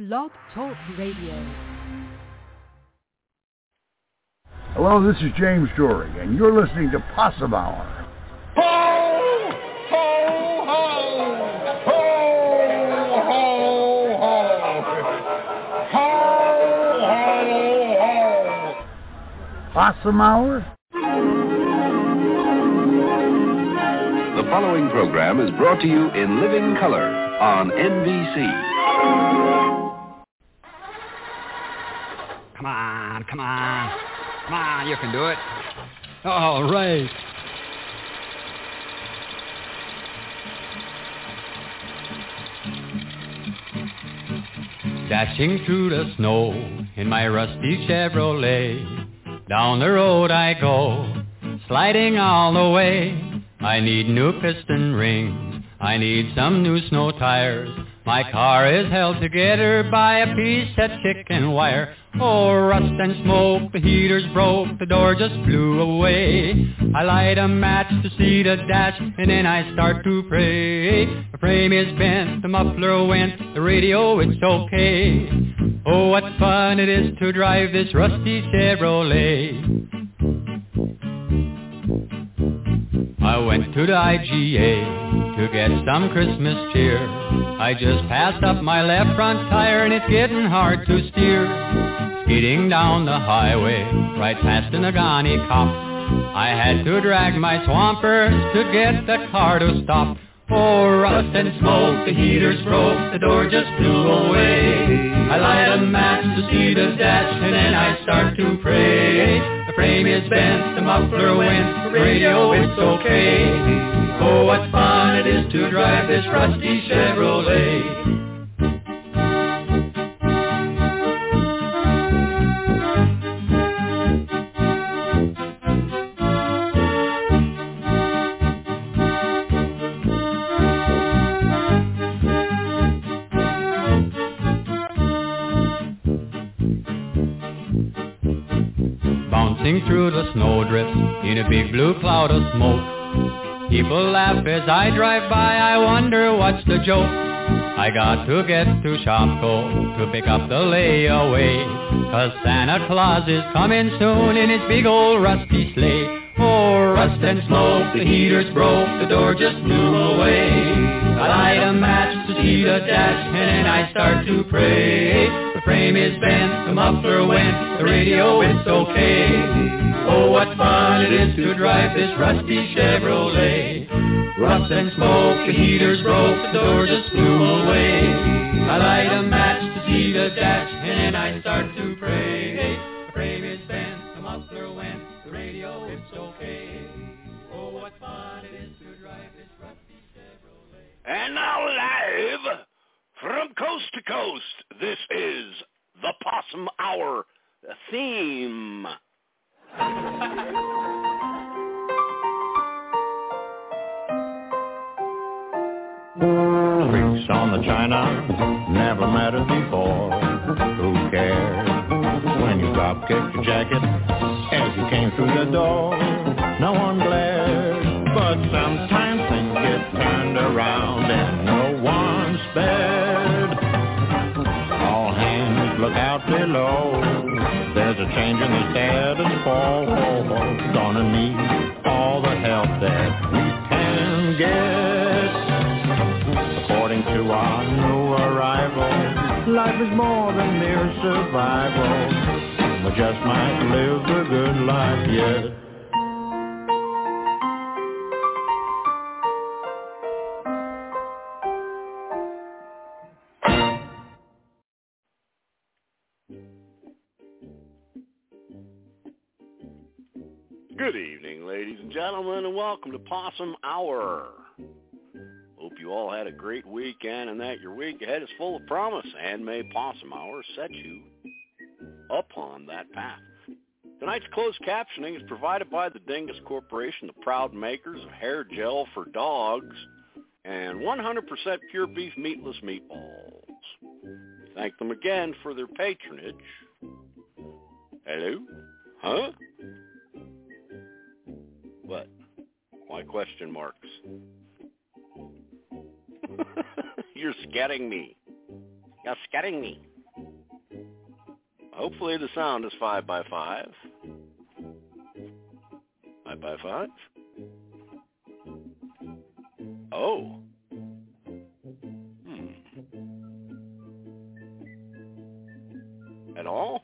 Blog Talk Radio. Hello, this is James Story, and you're listening to Possum Hour. Ho, ho, ho! Ho, ho, ho! Ho, ho, ho! Possum Hour? The following program is brought to you in living color on NBC. Come on, you can do it. All right. Dashing through the snow in my rusty Chevrolet, down the road I go, sliding all the way. I need new piston rings, I need some new snow tires. My car is held together by a piece of chicken wire. Oh, rust and smoke, the heater's broke, the door just flew away. I light a match to see the dash, and then I start to pray. The frame is bent, the muffler went, the radio, it's okay. Oh, what fun it is to drive this rusty Chevrolet. I went to the IGA to get some Christmas cheer. I just passed up my left front tire and it's getting hard to steer. Speeding down the highway, right past the Nagani cop. I had to drag my swampers to get the car to stop. Oh, rust and smoke, the heater's broke, the door just flew away. I light a match to see the dash and then I start to pray. The frame is bent, the muffler went, the radio, it's okay. Oh, what fun it is to drive this rusty Chevrolet. Bouncing through the snowdrifts in a big blue cloud of smoke. People laugh as I drive by, I wonder what's the joke. I got to get to Shopko to pick up the layaway, 'cause Santa Claus is coming soon in his big old rusty sleigh. Oh, rust and smoke, the heater's broke, the door just flew away. I light a match to see the dash and then I start to pray. The frame is bent, the muffler went, the radio, it's okay. Oh, what fun it is to drive this rusty Chevrolet. Rust and smoke, the heater's broke, the door just flew away. I light a match to see the dash and then I start to pray. The frame is bent, the muffler went, the radio, it's okay. Oh, what fun it is to drive this rusty Chevrolet. And now live from coast to coast, this is the Possum Hour theme. Creaks on the china, never mattered before. Who cares when you drop kicked your jacket as you came through the door? No one glared, but sometimes things get turned around and no one spared. All hands look out below. There's a change in the status quo. Gonna need all the help that we can get. According to our new arrival, life is more than mere survival. We just might live the good life yet. Good evening, ladies and gentlemen, and welcome to Possum Hour. Hope you all had a great weekend and that your week ahead is full of promise, and may Possum Hour set you upon that path. Tonight's closed captioning is provided by the Dingus Corporation, the proud makers of hair gel for dogs and 100% pure beef meatless meatballs. Thank them again for their patronage. Hello? Huh? What? Why question marks? You're scaring me. You're scaring me. Hopefully the sound is 5x5. 5x5? Oh. At all?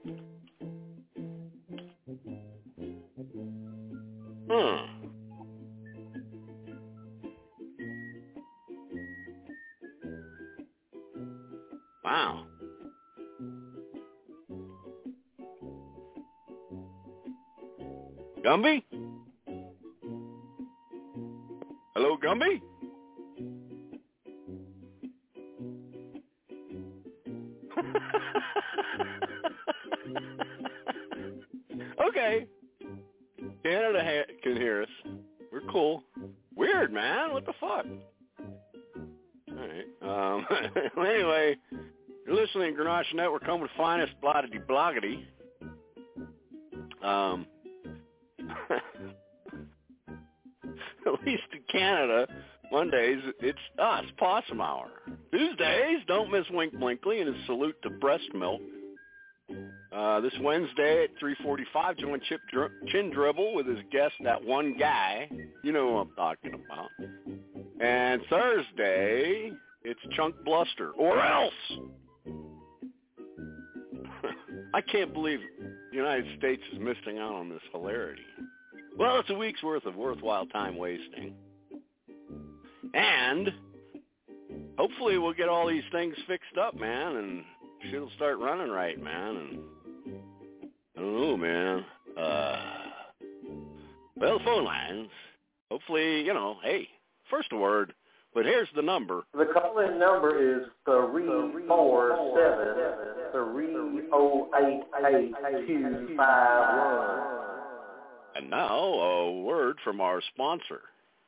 Wow. Gumby? Hello, Gumby? Okay. Canada can hear us. We're cool. Weird, man. What the fuck? All right. Anyway, you're listening to Grenache Network, home of the finest bloggity. At least in Canada, Mondays, it's us, Possum Hour. Tuesdays, don't miss Wink Blinkley and his salute to breast milk. This Wednesday at 3:45, join Chip Chin Dribble with his guest, that one guy. You know who I'm talking about. And Thursday, it's Chunk Bluster, or else. I can't believe the United States is missing out on this hilarity. Well, it's a week's worth of worthwhile time wasting. And hopefully we'll get all these things fixed up, man, and shit'll start running right, man. And I don't know, man. Well, phone lines. Hopefully, hey, first word. But here's the number. The call-in number is 347-308-8251. And now, a word from our sponsor.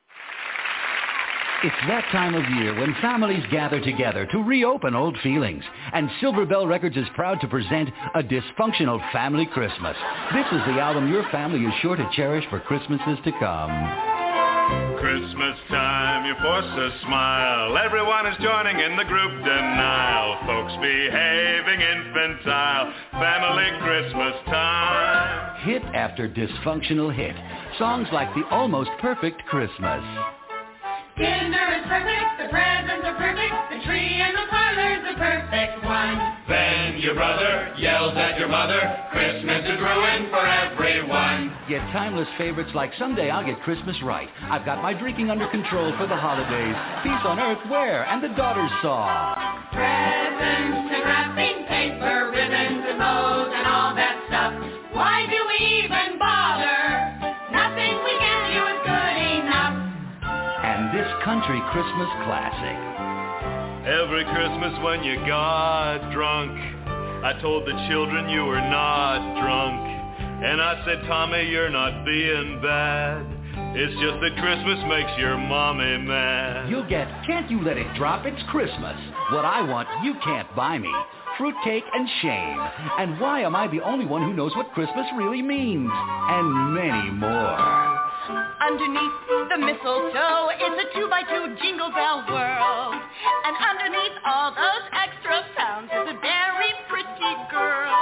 It's that time of year when families gather together to reopen old feelings. And Silver Bell Records is proud to present A Dysfunctional Family Christmas. This is the album your family is sure to cherish for Christmases to come. Christmas time, you force a smile. Everyone is joining in the group denial. Folks behaving infantile. Family Christmas time. Hit after dysfunctional hit. Songs like The Almost Perfect Christmas. Dinner is perfect, the presents are perfect, the tree and the parlor's the perfect one. Then your brother yells at your mother, Christmas is ruined for everyone. Get timeless favorites like Someday I'll Get Christmas Right. I've got my drinking under control for the holidays. Peace on Earth Where? And the Daughter's Song. Presents and wrapping paper, ribbons and bows and all that stuff. Why do we even bother? Nothing we give you is good enough. And this country Christmas classic. Every Christmas when you got drunk, I told the children you were not drunk. And I said, Tommy, you're not being bad. It's just that Christmas makes your mommy mad. You'll get Can't You Let It Drop, It's Christmas. What I Want, You Can't Buy Me. Fruitcake and Shame. And Why Am I the Only One Who Knows What Christmas Really Means? And many more. Underneath the mistletoe is a 2x2 jingle bell world. And underneath all those extra pounds is a very pretty girl.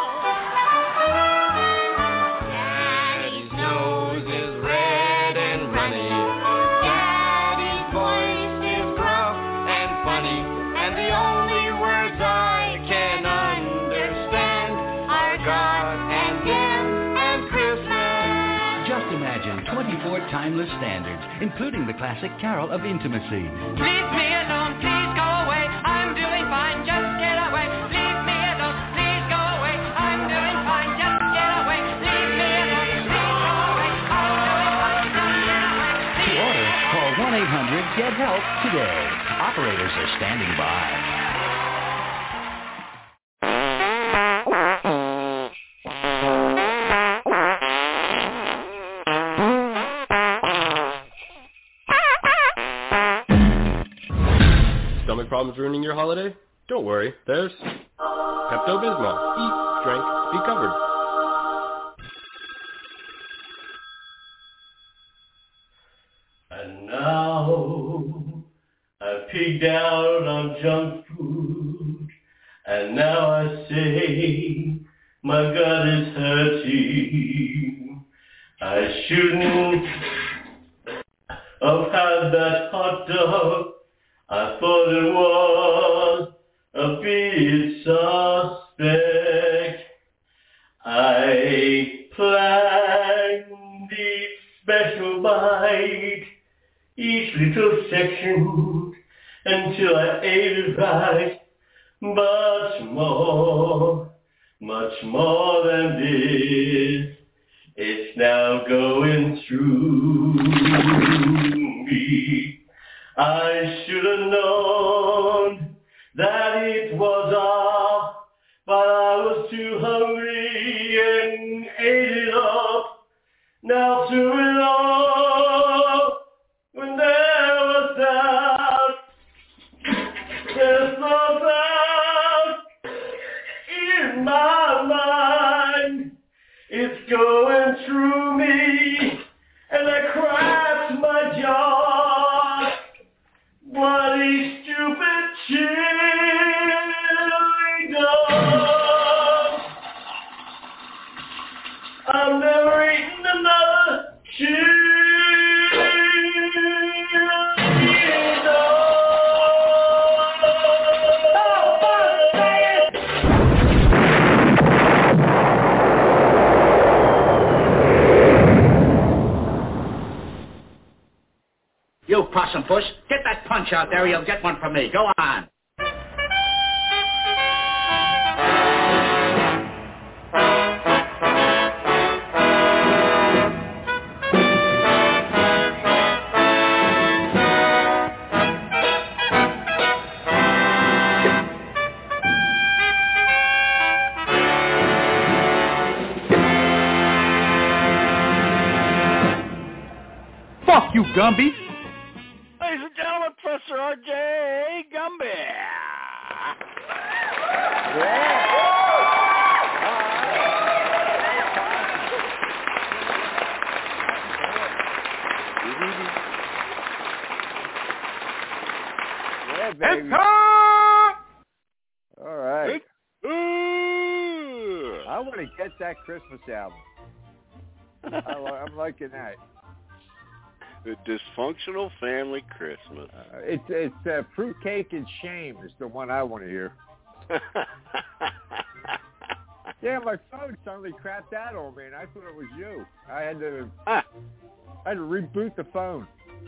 Daddy's nose is red and runny. Daddy's voice is gruff and funny. And the only words I can understand are God and them and Christmas. Just imagine 24 timeless standards, including the classic Carol of Intimacy. Leave me alone, please go away. I'm doing fine, just get away. Leave me alone, please go away. I'm doing fine, just get away. Leave me alone, please go away. I'm doing fine, just get away. To order, call 1-800-GET-HELP today. Operators are standing by. Stomach problems ruining your holiday? Don't worry, there's Pepto-Bismol. Eat, drink, be covered. And now I pigged out on junk food, and now I say My gut is hurting. I shouldn't have had that hot dog. I thought it was a bit suspect. I planned each special bite, each little section, until I ate it right. Much more than this, it's now going through me. I should have known that it was off, but I was too hungry and ate it up. Now through it all, when there was doubt, there's no doubt in my mind. It's going through me, and I cracked my jaw. Bloody stupid chili dog. I'm never eating another chili dog. Oh, fuck, say it! You possum puss, get that punch out there or you'll get one from me. Go on. Fuck you, Gumby. Ladies and gentlemen, Professor R.J. Gumby. Yeah, baby. All right. I want to get that Christmas album. I'm liking that. The Dysfunctional Family Christmas. It's Fruitcake and Shame is the one I want to hear. Yeah, my phone suddenly crapped out on me, and I thought it was you. I had to reboot the phone.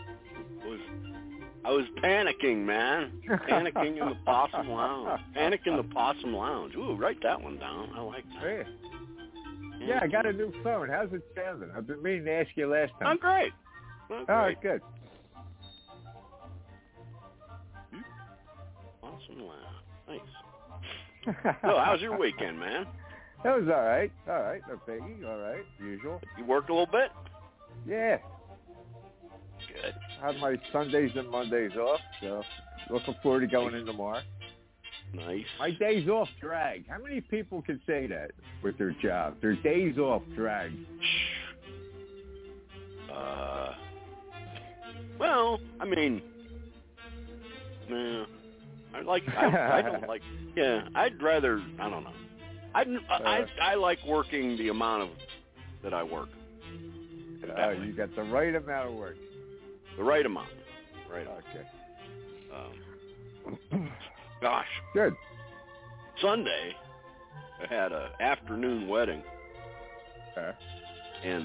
I was panicking, man. Panicking in the Possum Lounge. Panic in the Possum Lounge. Ooh, write that one down. I like that. Yeah, I got a new phone. How's it sounding? I've been meaning to ask you last time. I'm great. All right, good. Possum Lounge. Nice. So, how's your weekend, man? That was all right. All right, no biggie. All right, usual. You worked a little bit? Yeah. Good. I have my Sundays and Mondays off, so looking forward to going in tomorrow. Nice. My days off drag. How many people can say that with their job? Their days off drag. Well, I mean, I don't like, yeah, I'd rather, I don't know. I like working the amount of that I work. You got the right amount of work. The right amount. Right. Okay. Gosh. Good. Sunday, I had an afternoon wedding. And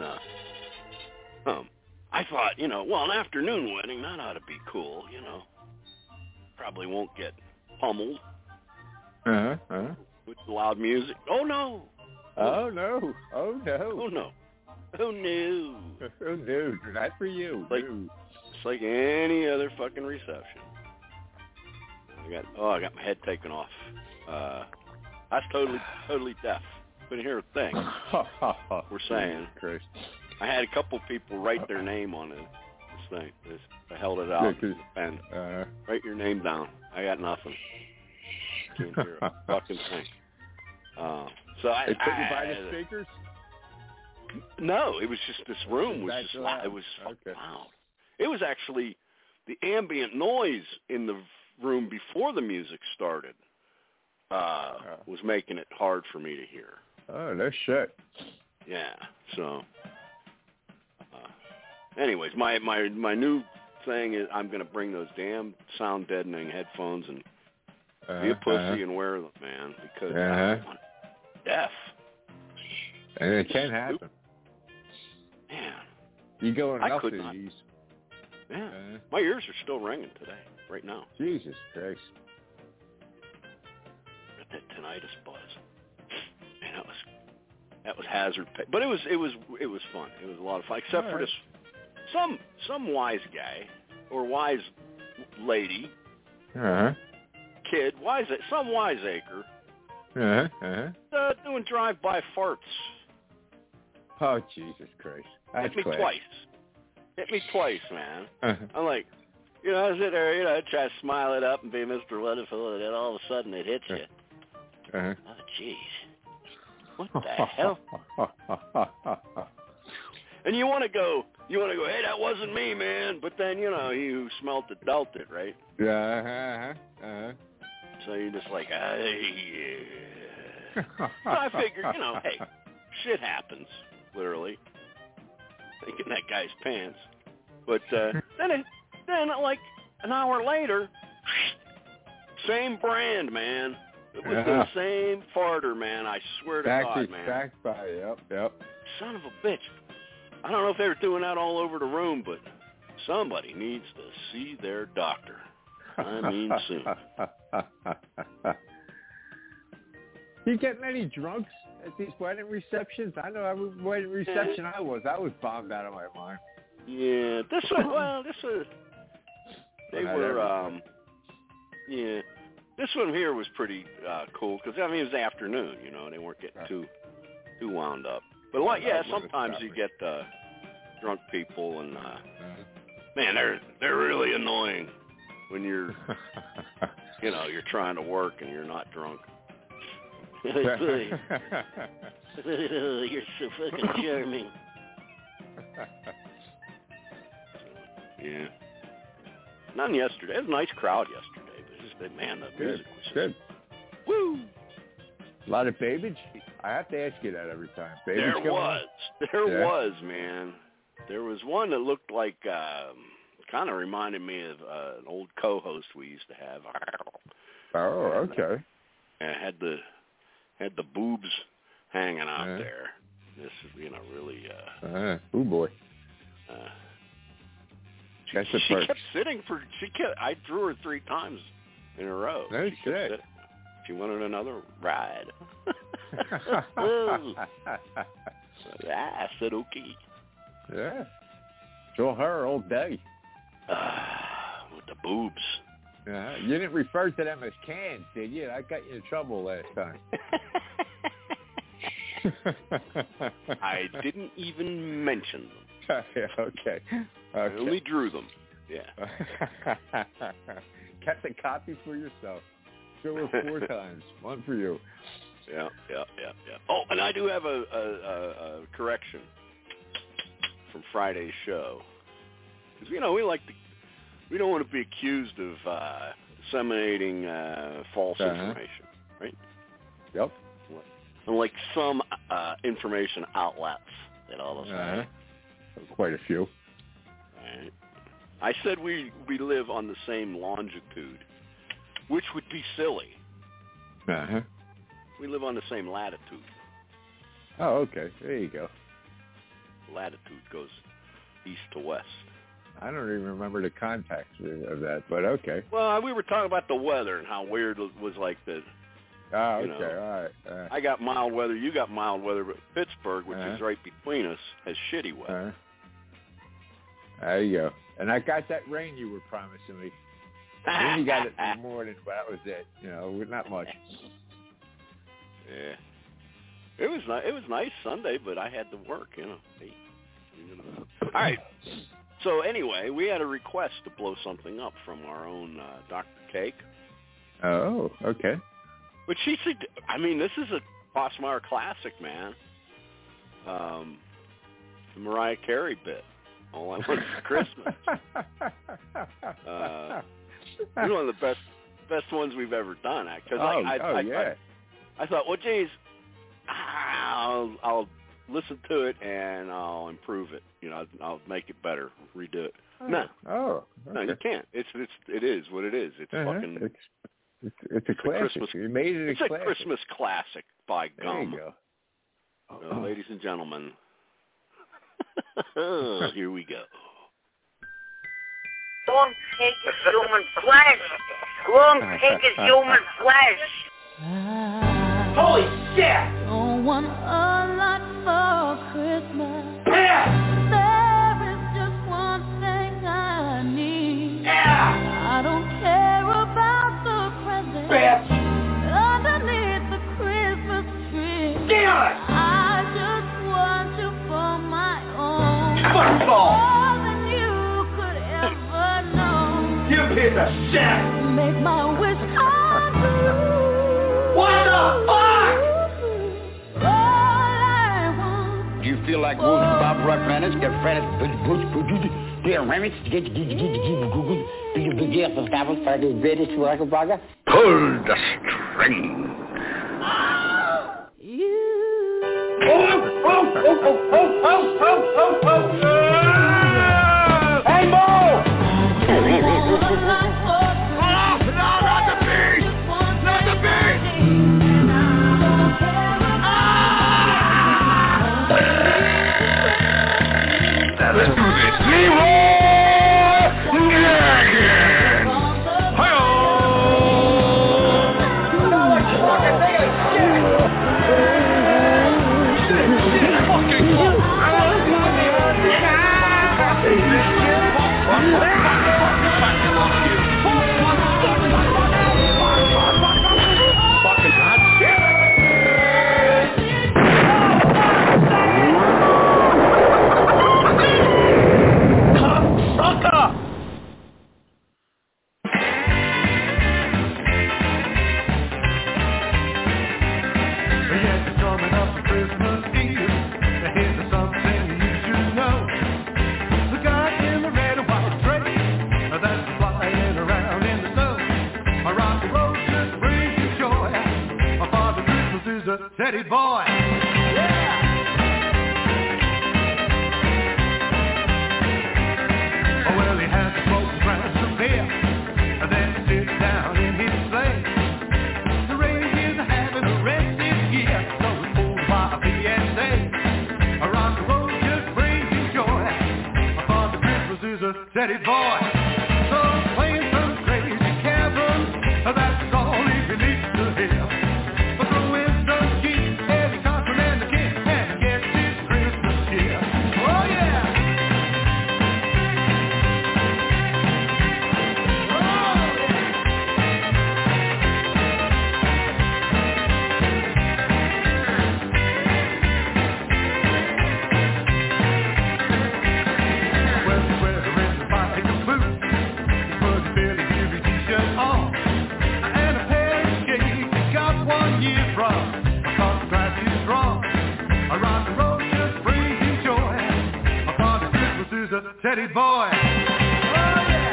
I thought, an afternoon wedding, that ought to be cool, Probably won't get pummeled. With loud music. Oh, no. Oh, no. Oh, no. Oh, no. Oh, no. Oh, no. Not for you. It's like any other fucking reception. I got my head taken off. I was totally deaf. Couldn't hear a thing. We're saying. Christ. I had a couple people write their name on this thing. I held it out with a pen. Write your name down. I got nothing. Can't hear a fucking thing. So they put you by the speakers? No, it was just this room was just loud. It was loud. It was actually the ambient noise in the room before the music started was making it hard for me to hear. Oh, no shit. Yeah. So, anyways, my new thing is I'm going to bring those damn sound deadening headphones and be a pussy and wear them, man, because I'm deaf. And it can happen. Man. You go enough could of not. these. Yeah. My ears are still ringing today, right now. Jesus Christ. Got that tinnitus buzz. Man, that was hazard pay. But it was fun. It was a lot of fun, except for this some wise guy or wise lady, kid, some wiseacre, doing drive-by farts. Oh, Jesus Christ. Hit me twice, man. I'm like, I sit there, try to smile it up and be Mr. Wonderful, and then all of a sudden it hits you. Oh, jeez. What the hell? And you want to go, hey, that wasn't me, man. But then, he who smelt it dealt it, right? So you're just like, yeah. So I figured, hey, shit happens, literally. Thinking that guy's pants. But then like an hour later, same brand, man. It was the same farter, man. I swear to God, man. Backed by, yep. Son of a bitch. I don't know if they were doing that all over the room, but somebody needs to see their doctor. I mean, soon. You get many drunks at these wedding receptions? I know every wedding reception I was bombed out of my mind. Yeah, this was, they were, this one here was pretty cool because, it was afternoon, they weren't getting too wound up. But, sometimes you get drunk people and, man, they're really annoying when you're, you're trying to work and you're not drunk. You're so fucking charming. Yeah. None yesterday. It was a nice crowd yesterday, but just the music was good. Woo! A lot of babiage. I have to ask you that every time. Babiage There was, man. There was one that looked like, kind of reminded me of an old co-host we used to have. Oh, okay. And had the boobs hanging out there. This is, really. Oh boy. She kept sitting I drew her 3 times in a row. No shit. She wanted another ride. I said okay. Yeah. Show her all day. With the boobs. Yeah. You didn't refer to them as cans, did you? I got you in trouble last time. I didn't even mention them. Okay. I only drew them. Yeah. Kept a copy for yourself. Show her 4 times. One for you. Yeah. Oh, and I do have a correction from Friday's show. Because, we don't want to be accused of disseminating false information, right? Yep. Unlike some information outlets that all of us quite a few. Right. I said we live on the same longitude, which would be silly. We live on the same latitude. Oh, okay. There you go. Latitude goes east to west. I don't even remember the context of that, but okay. Well, we were talking about the weather and how weird it was like the... Oh, okay, all right. I got mild weather, you got mild weather, but Pittsburgh, which is right between us, has shitty weather. There you go. And I got that rain you were promising me. Then you got it in the morning, but that was it. Not much. Yeah. It was nice Sunday, but I had to work, All right. So anyway, we had a request to blow something up from our own Dr. Cake. Oh, okay. But she said, this is a Possmeyer classic, man. The Mariah Carey bit. All I Want for Christmas. One of the best ones we've ever done. Because I thought, well, geez, I'll listen to it and I'll improve it. I'll make it better, redo it. No, you can't. It is what it is. It's fucking. It's a classic. You made it it's a a classic. Christmas classic, by gum. There you go. Ladies and gentlemen, here we go. Long pig is human flesh. Long pig is human flesh. Holy shit! Don't want a lot for Christmas. Yeah! There is just one thing I need. Yeah! I don't care about the presents underneath the Christmas tree. Damn it! I just want you for my own. Football! More than you could ever know. You piece of shit! Make my wish come true. What the fuck? Do you feel like moving Bob Rock Reynolds? Get Fred Dear Reynolds, do you be here for travel for the British worker burger? Pull the string. Hey, Mo! Let's do this. Leroy Jenkins. Teddy boy. Oh, well, he has a smoke glass of beer, and then he sits down in his sleigh. The reindeers are having a rested year, so it's pulled by a PSA. A rock and roll just brings you joy. Father Christmas is a Teddy boy. So playing some crazy carols, that's all he needs to hear. But the wisdom keeps Eddie Cochran and the King, and he gets his Christmas cheer. Oh yeah! Well, the weather is a bike of boots, put a Billy Jimmy t-shirt on, and a pair of skates he got 1 year from. Because the grass is strong, a rock and roll just brings you joy. A Father Christmas is a Teddy boy. Oh yeah!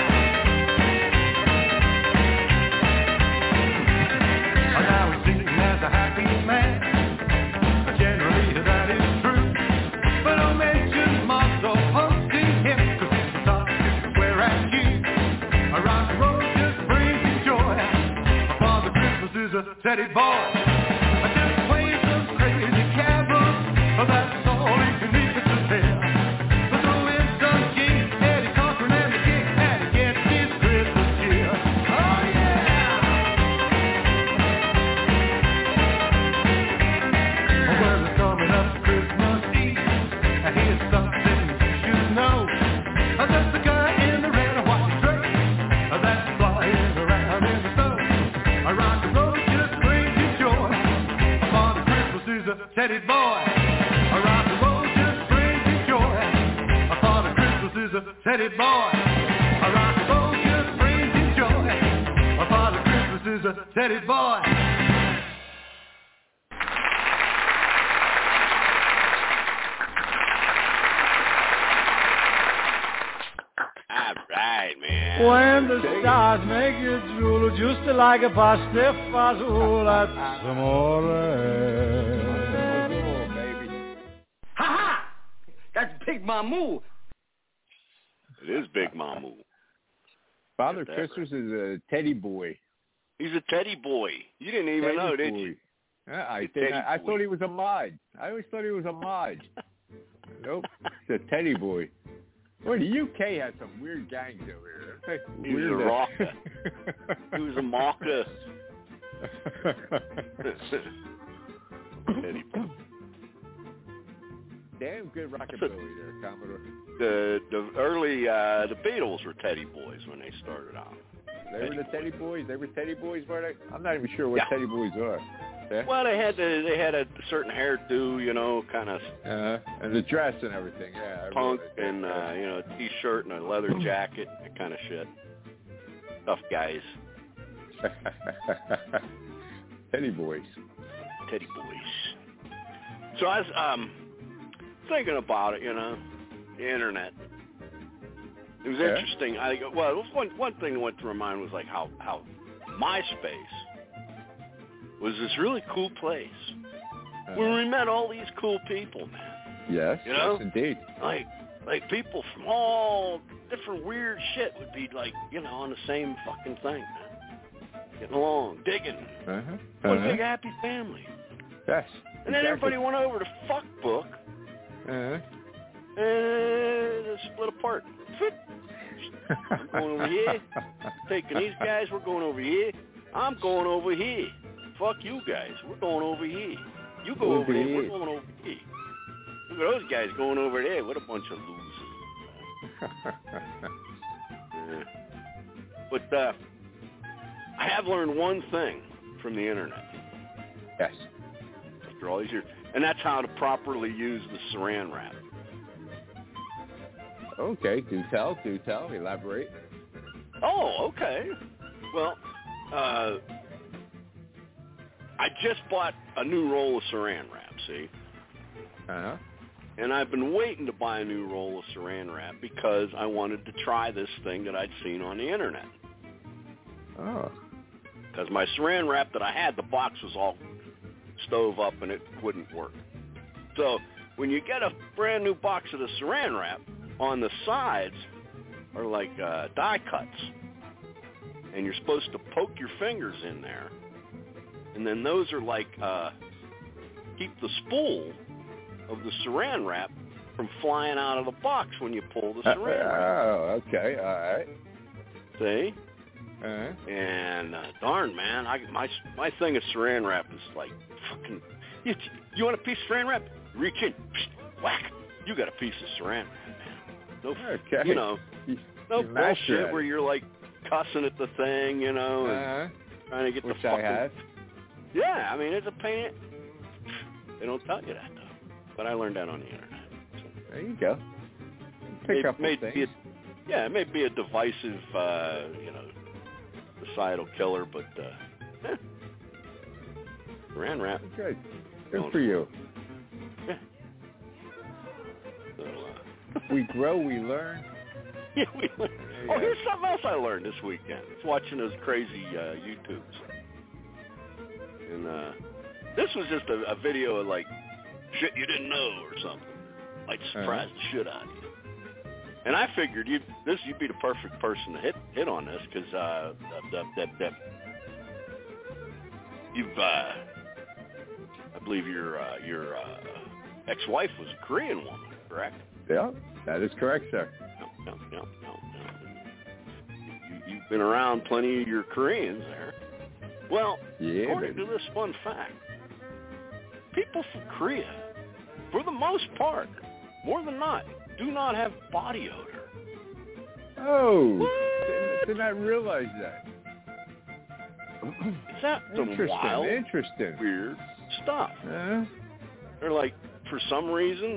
Now he's seen as a happy man. Generally that is true, but I'll mention Marcel hunting him, 'cause he's the top to swear at you. A rock and roll just brings you joy. A Father Christmas is a Teddy boy. Just playing some crazy carols, that's all he can need to hear. But the wisdom king, Eddie Cochran and the King, and he gets his Christmas cheer. Oh yeah! Well, it's coming up Christmas Eve, and here's something you should know. That's the guy in the red and white dress, that's flying around in the sun. A rock and roll just brings you joy. Father Christmas is a Teddy boy. A rock and roll just brings you joy. Father Christmas is a Teddy boy. A rock and roll just brings you joy. Father Christmas is a Teddy boy. All right, man. When the stars make you drool, just like a pasta fazola, amore. Mamu. It is Big Mamu. Father Christmas is a teddy boy. He's a teddy boy. You didn't even know, did you? I didn't. I thought he was a mod. I always thought he was a mod. Nope, it's a teddy boy. Well, the UK has some weird gangs over here. He was a rocker. He was a mocker. Teddy boy. Damn good rockabilly there, Commodore. The early the Beatles were teddy boys when they started out. They were the teddy boys. They were teddy boys, were they? I'm not even sure what teddy boys are. Yeah? Well, they had a certain hairdo, you know, kind of. And the dress and everything. Yeah. Punk and you know, a t-shirt and a leather jacket, that kind of shit. Tough guys. Teddy boys. Teddy boys. So I was thinking about it, you know, the internet. It was interesting. One thing that went through my mind was like how MySpace was this really cool place where we met all these cool people, man. Yes, you know? Yes, indeed. Like people from all different weird shit would be like, you know, on the same fucking thing, man. Getting along, digging. One big happy family. Yes. And then everybody went over to Fuckbook. And it split apart. I'm going over here. Taking these guys, we're going over here. I'm going over here. Fuck you guys. We're going over here. You go over there. We're going over here. Look at those guys going over there. What a bunch of losers. But I have learned one thing from the internet. Yes. After all these years. And that's how to properly use the saran wrap. Okay, do tell, elaborate. Oh, okay. Well, I just bought a new roll of saran wrap, see? And I've been waiting to buy a new roll of saran wrap because I wanted to try this thing that I'd seen on the internet. Oh. Because my saran wrap that I had, the box was all stove up and it wouldn't work. So when you get a brand new box of the saran wrap, on the sides are like die cuts. And you're supposed to poke your fingers in there. And then those are like, keep the spool of the saran wrap from flying out of the box when you pull the saran wrap. Oh, okay, all right. See? And darn, man, my thing of saran wrap is like fucking. You want a piece of saran wrap? Reach in, whack. You got a piece of saran wrap, man. No, you know, no bullshit where you're like cussing at the thing, you know, and trying to get the fucking. I have. Yeah, I mean it's a pain. They don't tell you that though, but I learned that on the internet. So. There you go. Pick up things. It may be a divisive, you know, societal killer, but saran wrap. Good for you. Yeah. So, we grow, we learn. Yeah, we learn. Oh, here's something else I learned this weekend. It's watching those crazy YouTubes. And this was just a video of like shit you didn't know or something. Like surprise the shit out of you. And I figured you'd be the perfect person to hit on this because you've I believe your ex-wife was a Korean woman, correct? Yeah, that is correct, sir. No. You've been around plenty of your Koreans there. Well, according to this fun fact, people from Korea, for the most part, more than not, do not have body odor. Oh, did not realize that. Is that some wild, interesting, weird stuff? They're like, for some reason,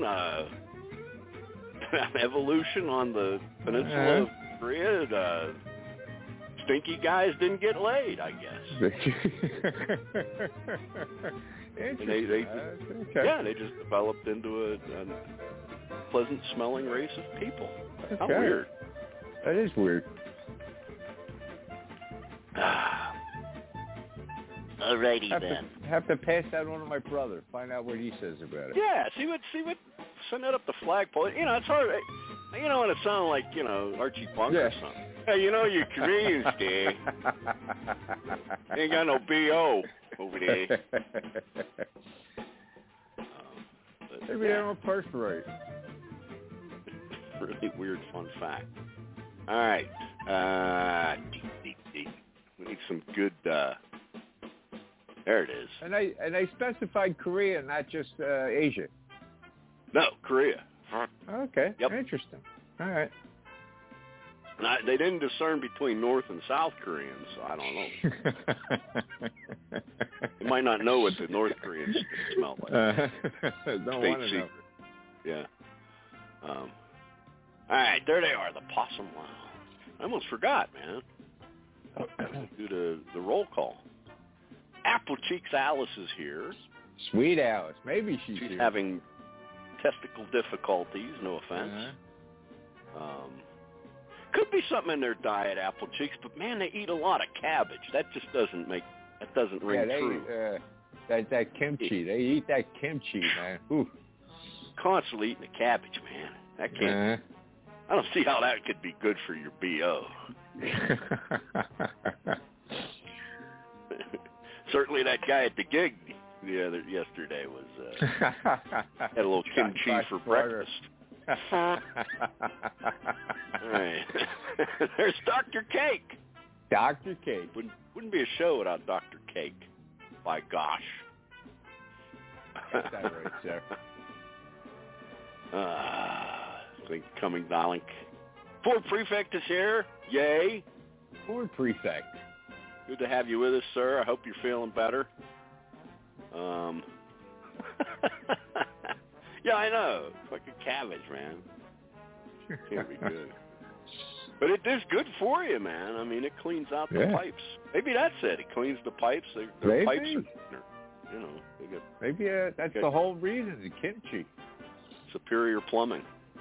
evolution on the peninsula of Korea, stinky guys didn't get laid, I guess. They just developed into a pleasant-smelling race of people. How weird. That is weird. Alrighty then. Have to pass that on to my brother. Find out what he says about it. Yeah, see what. Send that up the flagpole. You know, it's hard. You know, when it sounds like Archie Bunker or something. Hey, you Koreans, Dad. Ain't got no BO over there. Maybe they don't perforate. Really weird fun fact. All right. We need some good. There it is. And they specified Korea, not just Asia. No, Korea. Okay. Yep. Interesting. All right. They didn't discern between North and South Koreans, so I don't know. You might not know what the North Koreans smell like. Don't want to know. Yeah. All right, there they are, the Possum Lounge. I almost forgot, man. Do the roll call. Apple Cheeks Alice is here. Sweet Alice. Maybe she's here. Having testicle difficulties, no offense. Could be something in their diet, Apple Cheeks, but man, they eat a lot of cabbage. That just doesn't ring true. That kimchi. They eat that kimchi, man. Ooh. Constantly eating the cabbage, man. That can't. I don't see how that could be good for your BO. Certainly, that guy at the gig yesterday was had a little kimchi for breakfast. All right. There's Dr. Cake. Dr. Cake. Wouldn't be a show without Dr. Cake. By gosh. That's right, sir. Coming, darling. Ford Prefect is here. Yay. Ford Prefect. Good to have you with us, sir. I hope you're feeling better. Yeah, I know. It's like a cabbage, man. Can't be good. But it is good for you, man. I mean, it cleans out the pipes. Maybe that's it. It cleans the pipes. Their pipes are, maybe that's the whole reason, the kimchi. Superior plumbing.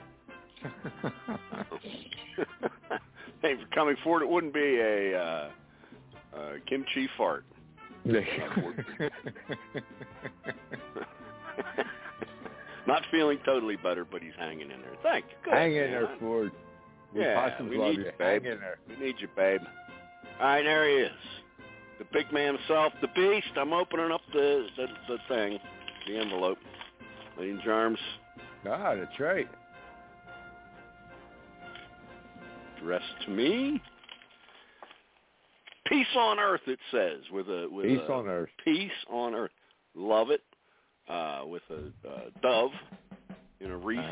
Hey, for coming forward, it wouldn't be a kimchi fart. Not feeling totally better, but he's hanging in there. Thank you. Good, hang in there, Ford. We need you, babe. Hang in there. We need you, babe. All right, there he is. The big man himself, the beast. I'm opening up the thing, the envelope. Ladies and germs. Ah, that's right. Addressed to me. Peace on Earth, it says, with Peace on Earth. Peace on Earth. Love it. With a dove in a wreath.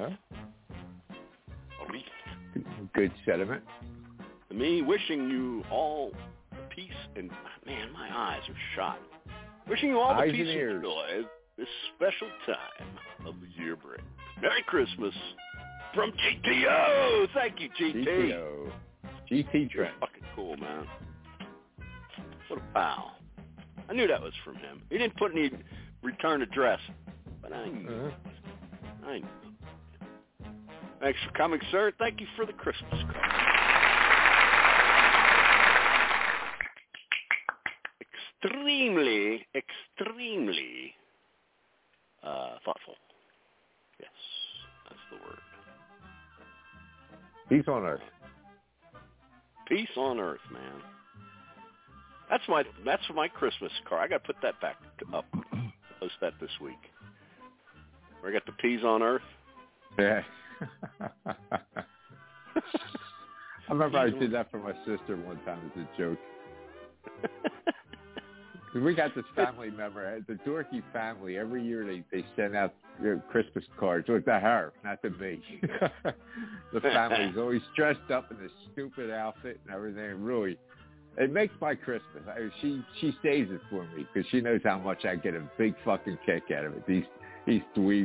A wreath. Good sentiment. Me wishing you all peace and, man, my eyes are shot. Wishing you all the peace and joy this special time of the year break. Merry Christmas from GTO. Thank you, GT. GTO. GT Trent. Fucking cool, man. What a pal. I knew that was from him. He didn't put any return address, but I knew. I knew. Thanks for coming, sir. Thank you for the Christmas card. Extremely thoughtful. Yes, that's the word. Peace on Earth. Peace on Earth, man. That's my Christmas card. I got to put that back up. Post that this week. Where I got the peas on Earth. Yeah. I remember I did that for my sister one time as a joke. We got this family member, the Dorky family. Every year they send out Christmas cards. Or to her, not to me. The family's always dressed up in this stupid outfit and everything. Really, it makes my Christmas. She saves it for me because she knows how much I get a big fucking kick out of it. These dweebs.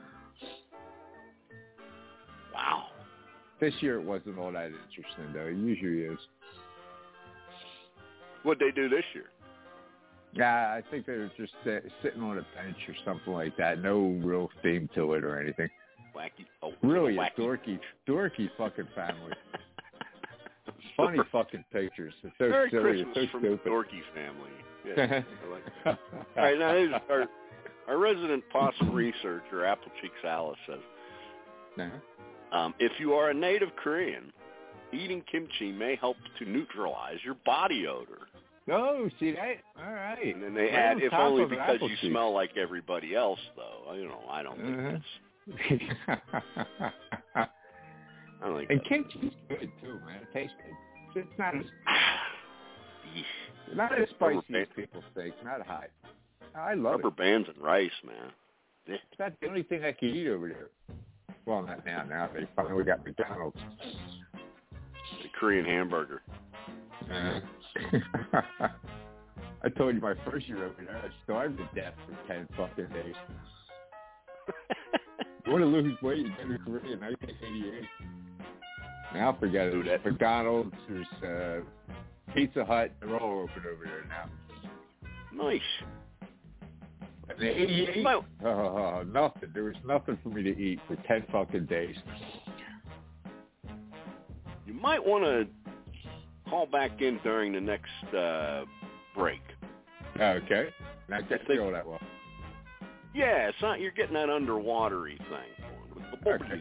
Wow. This year it wasn't all that interesting, though. It usually is. What'd they do this year? Yeah, I think they were just sitting on a bench or something like that. No real theme to it or anything. Wacky. Really, wacky. a dorky fucking family. Funny fucking pictures. It's so Merry silly. Christmas It's so from stupid. the Dorky family. Yeah, I like that. All right, now here's our resident possum researcher, Applecheeks Alice, says, if you are a native Korean, eating kimchi may help to neutralize your body odor. Oh, see that? All right. And then they add, if only because you smell like everybody else, though. I don't think that's... I don't think and kimchi's good, too, man. It tastes good. It's not as spicy as people think. Not hot. I love rubber bands and rice, man. It's not the only thing I can eat over there. Well, not now. Now they finally got McDonald's. The Korean hamburger. I told you my first year over there, I starved to death for 10 fucking days. You want to lose weight, you go to Korea in 1988. Now forget it. McDonald's, there's Pizza Hut, they're all open over there now. Nice. And the 88, nothing. There was nothing for me to eat for 10 fucking days. You might want to call back in during the next break. Okay. Not just feel that well. Yeah, it's not. You're getting that underwatery thing with the okay.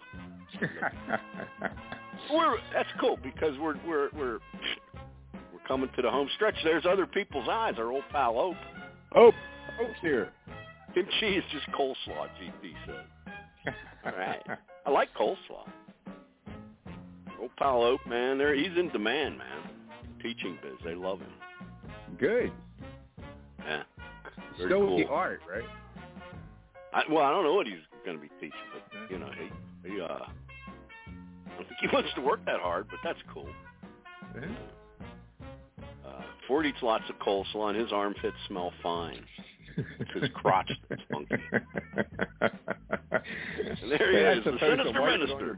That's cool because we're coming to the home stretch. There's other people's eyes. Our old pal Ope. Ope's here. Kimchi is just coleslaw, GP said. All right. I like coleslaw. Old pal Ope, man, he's in demand, man. Teaching biz, they love him. Good. Yeah. Still cool. with the art, right? I don't know what he's going to be teaching, but he I don't think he wants to work that hard, but that's cool. Mm-hmm. Ford eats lots of coleslaw, and his armpits smell fine. His crotch is funky. And there he is, the sinister minister.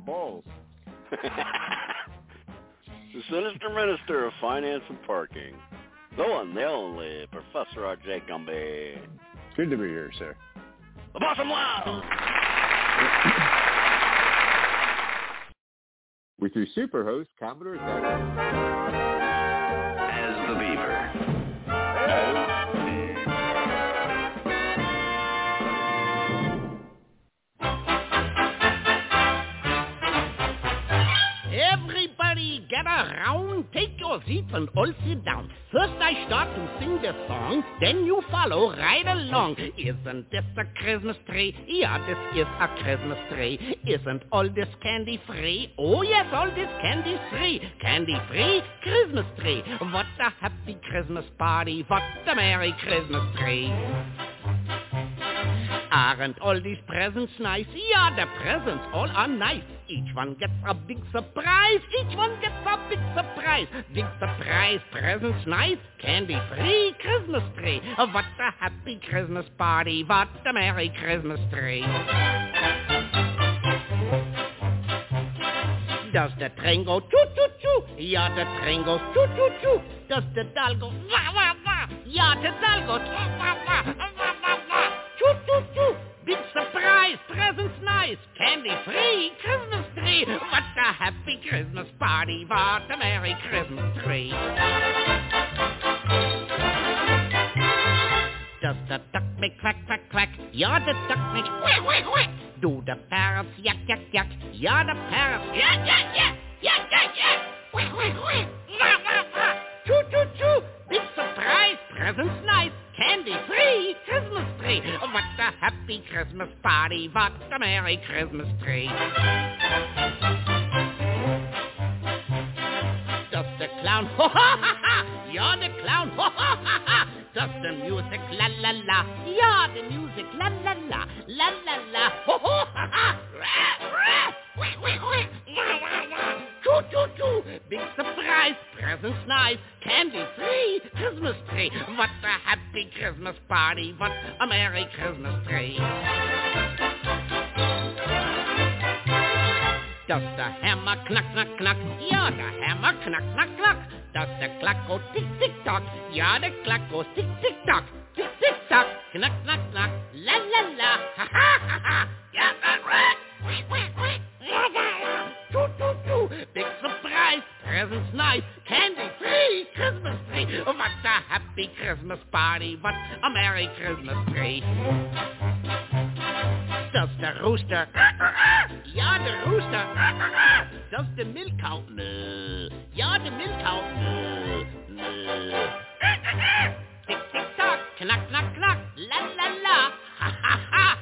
The sinister minister of finance and parking. The one, the only, Professor R.J. Gumby. Good to be here, sir. The Possum Lounge! With your super host, Commodore Douglas. As the Beaver. Everybody get around, take your seats and all sit down. First I start to sing the song, then you follow right along. Isn't this a Christmas tree? Yeah, this is a Christmas tree. Isn't all this candy free? Oh yes, all this candy free. Candy free Christmas tree. What a happy Christmas party. What a merry Christmas tree. Aren't all these presents nice? Yeah, the presents all are nice. Each one gets a big surprise. Each one gets a big surprise. Big surprise, presents nice. Candy-free Christmas tree. What a happy Christmas party. What a merry Christmas tree. Does the train go choo-choo-choo? Yeah, the train goes choo-choo-choo. Does the doll go wah-wah-wah? Yeah, the doll goes wah-wah-wah. Wah-wah-wah. Choo-choo-choo. Big surprise, presents nice. Candy-free Christmas tree. What a happy Christmas party. What a merry Christmas tree. Does the duck make quack, quack, quack? Yeah, the duck makes quack, quack, quack. Do the parrots yak, yak, yak? Yeah, the parrots yak, yak, yak. Yak, yak, yak. Quack, quack, quack. Wah, wah, wah. Choo, choo, choo. Big surprise, presents nice. Candy-free Christmas tree. What a happy Christmas party. What a merry Christmas tree. Does the clown ho ha ha ha? You're the clown ho ha ha ha. Does the music la la la? Yeah, the music la la la. La la la ho ho ha ha. Rah, rah. Quack, quack, quack. Wah, wah, wah. Choo, choo, choo. Big surprise, presents nice. Candy-free Christmas tree. What a happy Christmas party. What a merry Christmas tree. Does the hammer knack, knack, knack? Yeah, the hammer knack, knack, knack. Does the clock go tick, tick, tock? Yeah, the clock goes tick, tick, tock. Tick, tick, tock. Knack, knack, knack. La, la, la. Ha, ha, ha, ha. Yeah, that's right. Quack, quack, quack. La, la, la. Choo, choo, choo. Big surprise. Presents nice. Candy-free Christmas tree. What a happy Christmas party, but a Merry Christmas tree. Does the rooster, yeah, the rooster, does the milk cow, no, yeah, the milk cow, no, no. Tick, tick, tock, knock, knock, knock, la, la, la, ha, ha, ha,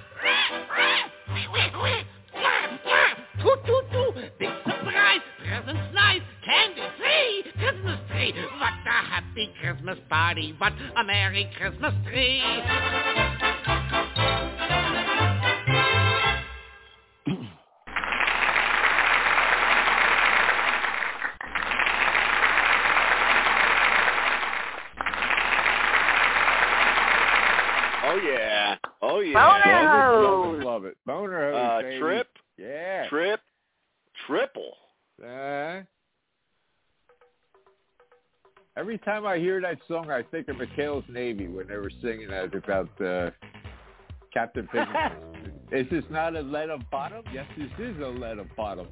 toot, toot, toot, big surprise, presents nice, candy free, Christmas tree, what a happy Christmas party, what a Merry Christmas tree. Oh yeah. Boner hose. Love it. Boner hose. Baby. Trip. Yeah. Triple. Every time I hear that song, I think of McHale's Navy when they were singing that about Captain Pigman. Is this not a lead of bottom? Yes, this is a lead of bottom.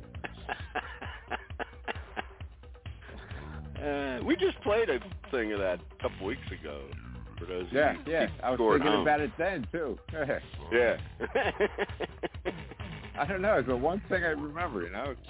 We just played a thing of that a couple weeks ago. For those yeah. I was thinking about it then, too. Yeah. I don't know. It's the one thing I remember, you know.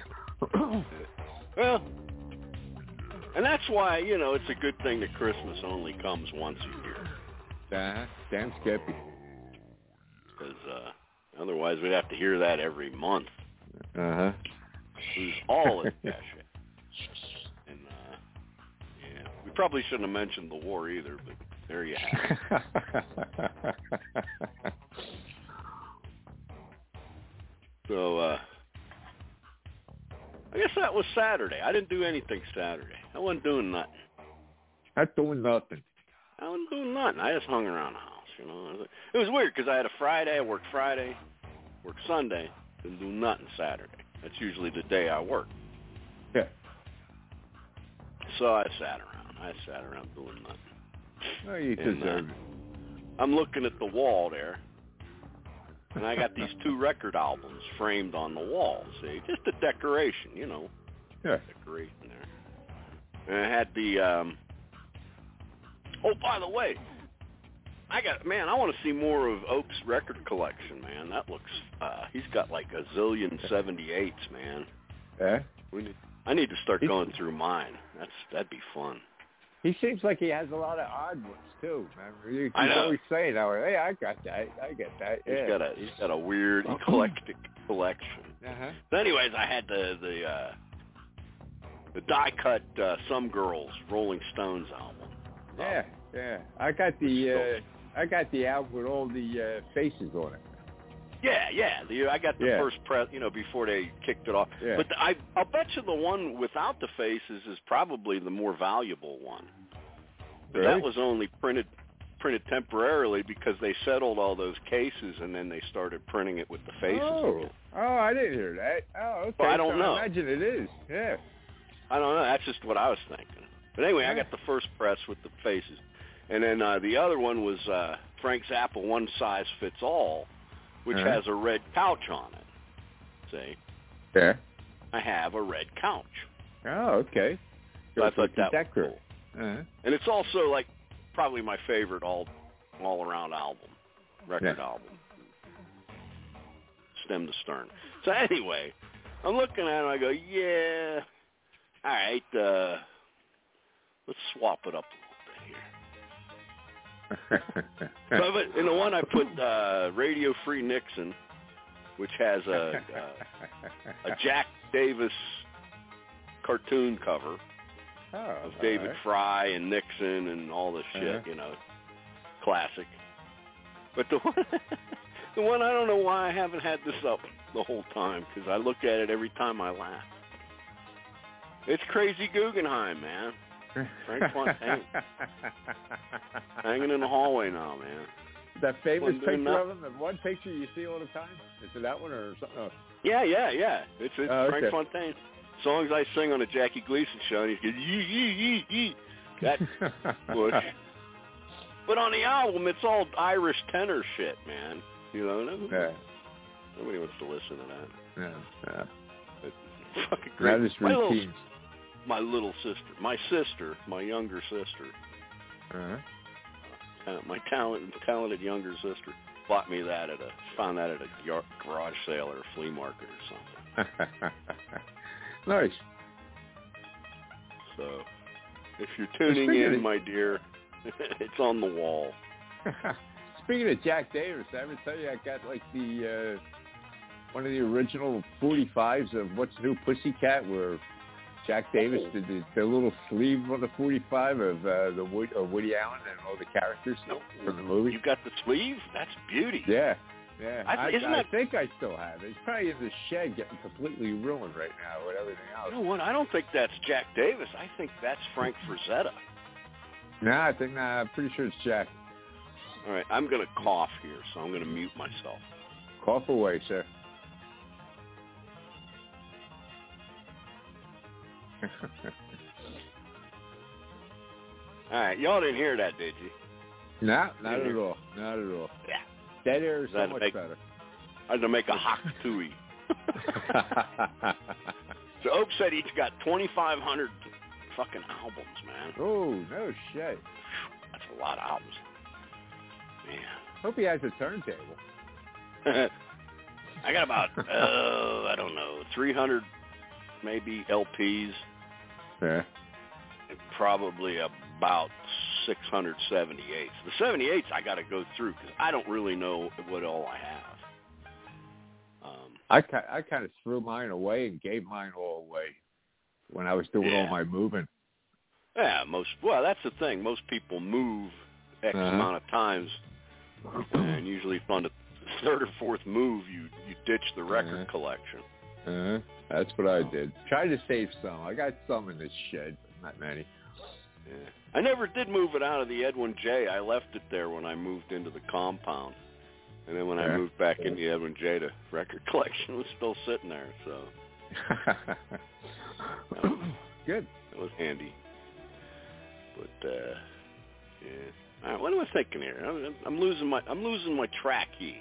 Well, and that's why, you know, it's a good thing that Christmas only comes once a year. Damn Skippy. Because otherwise we'd have to hear that every month. Uh-huh. Lose all its cash. And, yeah, we probably shouldn't have mentioned the war either, but there you have it. So, I guess that was Saturday. I didn't do anything Saturday. I wasn't doing nothing. Not doing nothing. I wasn't doing nothing. I just hung around the house, you know. It was weird because I had a Friday. I worked Friday, worked Sunday, didn't do nothing Saturday. That's usually the day I work. Yeah. So I sat around doing nothing. Oh, you deserve it. I'm looking at the wall there, and I got these 2 record albums framed on the wall. See, just a decoration, you know. Yeah. Decoration there. And I had the. Oh, by the way, I want to see more of Oak's record collection, man. That looks. He's got like a zillion 78s, man. Yeah. I need to start going through mine. That'd be fun. He seems like he has a lot of odd ones too, man. He's I know. always saying, "Hey, I got that. I get that." Yeah. He's got a weird eclectic collection. Uh-huh. So anyways, I had the die cut Some Girls Rolling Stones album. Yeah. I got the album with all the faces on it. Yeah. I got the first press, you know, before they kicked it off. Yeah. But I'll bet you the one without the faces is probably the more valuable one. But Really? that was only printed temporarily because they settled all those cases and then they started printing it with the faces. again. I didn't hear that. Oh, okay. Well, I don't know. I imagine it is. Yeah. I don't know. That's just what I was thinking. But anyway, I got the first press with the faces. And then the other one was Frank Zappa, One Size Fits All, which has a red couch on it. See? Yeah. I have a red couch. Oh, okay. So I thought that was cool. cool. And it's also like probably my favorite all-around album, record album, stem to stern. So anyway, I'm looking at it and I go, yeah, all right, let's swap it up a little bit here. So, but in the one I put Radio Free Nixon, which has a Jack Davis cartoon cover of David Fry and Nixon and all this shit, you know, classic. But the one I don't know why I haven't had this up the whole time, because I look at it every time I laugh. It's Crazy Guggenheim, man. Frank Fontaine. Hanging in the hallway now, man. That famous Doing picture nothing. of him, the one picture you see all the time? Is it that one or something else? Yeah. It's Frank okay. Fontaine. Songs I sing on the Jackie Gleason show, and he goes, yee, yee, yee, yee. That push. But on the album, it's all Irish tenor shit, man. You know? Nobody wants to listen to that. Yeah. It's fucking great. That is routine. My little sister, my younger sister, My talented younger sister bought me that found that at a garage sale or a flea market or something. Nice. So, if you're tuning in, my dear, it's on the wall. Speaking of Jack Davis, I ever tell you I got like the one of the original 45s of What's New Pussycat, where Jack Davis did the little sleeve on the 45 of Woody Allen and all the characters from the movie. You got the sleeve? That's beauty. Yeah. I think I still have it. It's probably in the shed getting completely ruined right now with everything else. You know what? I don't think that's Jack Davis. I think that's Frank Frazetta. I'm pretty sure it's Jack. All right, I'm going to cough here, so I'm going to mute myself. Cough away, sir. All right, y'all didn't hear that, did you? No, not at all. Not at all. Yeah. Dead air is so much better. I had to make a hot tui. So Oak said he's got 2,500 fucking albums, man. Oh, no shit. That's a lot of albums. Man. Hope he has a turntable. I got about, I don't know, 300 maybe LPs. Yeah. And probably about 600 78s. The 78s I got to go through because I don't really know what all I have. I kind of threw mine away and gave mine all away when I was doing all my moving. Yeah, that's the thing. Most people move X amount of times, and usually on the third or fourth move, you ditch the record collection. That's what I did. Tried to save some. I got some in this shed, but not many. Yeah. I never did move it out of the Edwin J. I left it there when I moved into the compound. And then when I moved back into the Edwin J., the record collection was still sitting there. So good. That was handy. But yeah. All right, what am I thinking here? I'm losing my track key.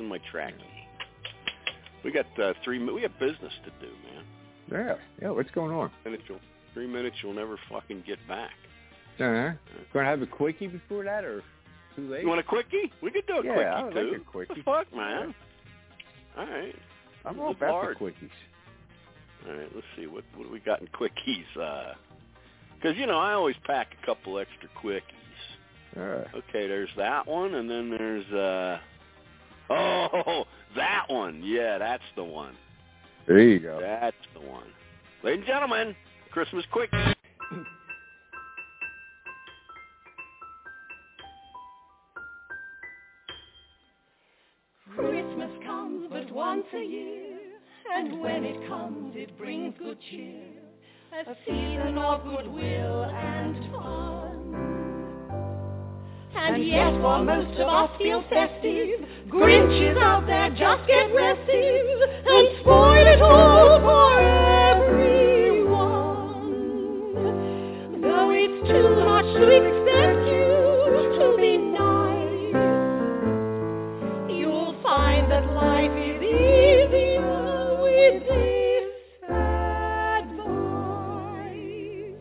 We got 3 minutes. We have business to do, man. Yeah. What's going on? 3 minutes you'll never fucking get back. Going to have a quickie before that, or too late? You want a quickie? We could do a quickie, I would too. like a quickie. What the fuck, man? All right. I'm all about the quickies. All right, let's see. What do we got in quickies? Because, I always pack a couple extra quickies. Okay, there's that one, and then there's, that one. Yeah, that's the one. There you go. That's the one. Ladies and gentlemen, Christmas Quickie. Christmas comes but once a year, and when it comes it brings good cheer, a season of goodwill and fun. And yet while most of us feel festive, Grinches out there just get restive and spoil it all for everyone. Though it's too much to expect you to be nice, you'll find that life is easier with this advice.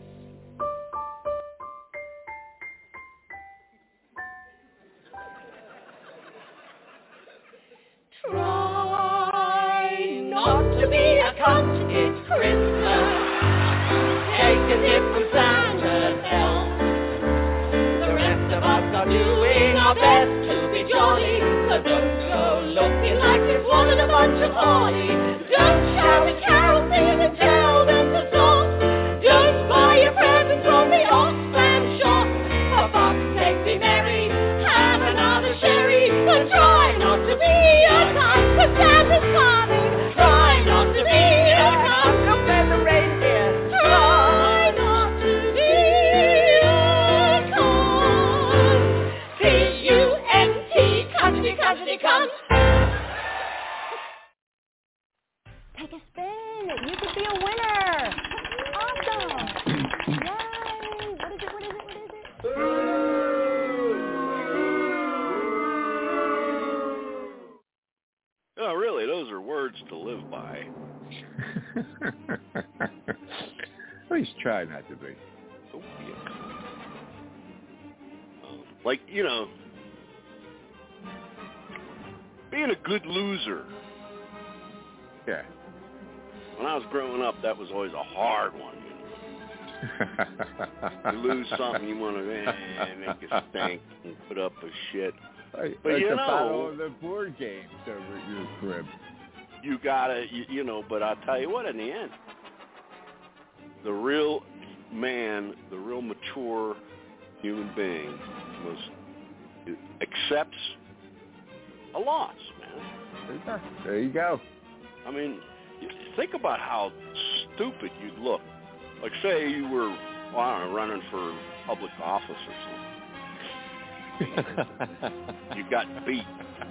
Try not to be a cunt, it's Christmas. Take a dip with Santa's help. The rest of us are doing our best to be jolly, so don't go looking like you've wanted a bunch of holly. Don't shout and carol, sing and tell them to stop. Don't buy your presents from the Oxfam shop. For fuck's sake, be merry, have another sherry, and try not to be a cunt, 'cause Santa's coming. Try not to be a cunt, look there's a reindeer. Try not to be a cunt. C-U-N-T, cuntity, cuntity, cunt. Take a spin. You could be a winner. Awesome. Yay. What is it? Oh, really? Those are words to live by. At least try not to be. Don't be a cunt. Like, you know, being a good loser. Yeah. When I was growing up, that was always a hard one. You lose something, you want to make it stink and put up with shit. Like But you the know, battle of the board games over at your crib. You gotta, you know. But I'll tell you what, in the end, the real man, the real mature human being, accepts a loss, man. There you go. I mean, think about how stupid you'd look. Like, say you were, well, I don't know, running for public office or something. You got beat.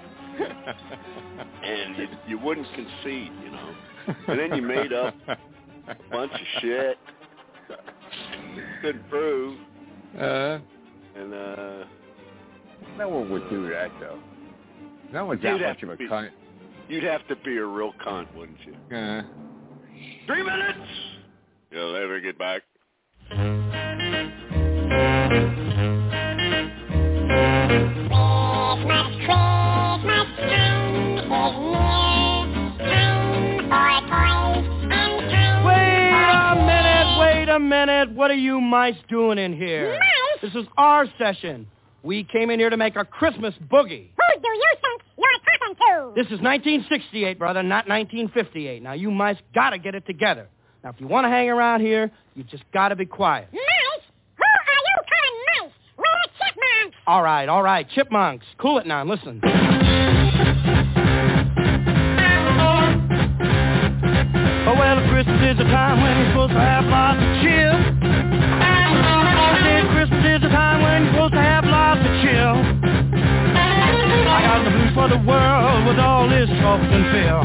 And you wouldn't concede, you know. And then you made up a bunch of shit. Couldn't prove. And, no one would do that, though. No one's that much of a cunt. You'd have to be a real cunt, wouldn't you? 3 minutes! You'll never get back. Wait a minute. What are you mice doing in here? Mice? This is our session. We came in here to make a Christmas boogie. Who do you think you're talking to? This is 1968, brother, not 1958. Now, you mice gotta get it together. Now, if you want to hang around here, you just gotta be quiet. Mice? Who are you calling mice? We're chipmunks. All right, chipmunks. Cool it now and listen. Oh, well, Christmas is a time when you're supposed to have lots of chill. I said Christmas is a time when you're supposed to have lots of chill. I got the blues for the world with all this trouble and fear.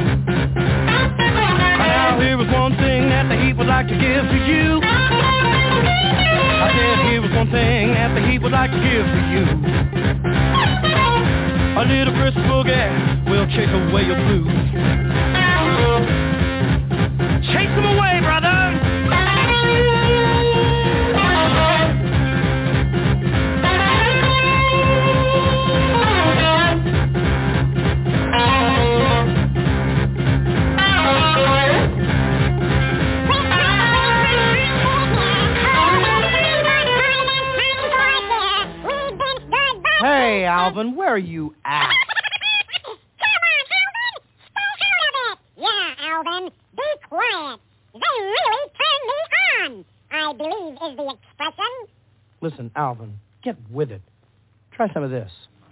Now here was one thing that the heat would like to give to you. I said here was one thing that the heat would like to give to you. A little Christmas boogie will chase away your blues. Chase them away, brother! Hey, Alvin, where are you at? Come on, Alvin! Stay out of it! Yeah, Alvin, be quiet. They really turned me on, I believe is the expression. Listen, Alvin, get with it. Try some of this.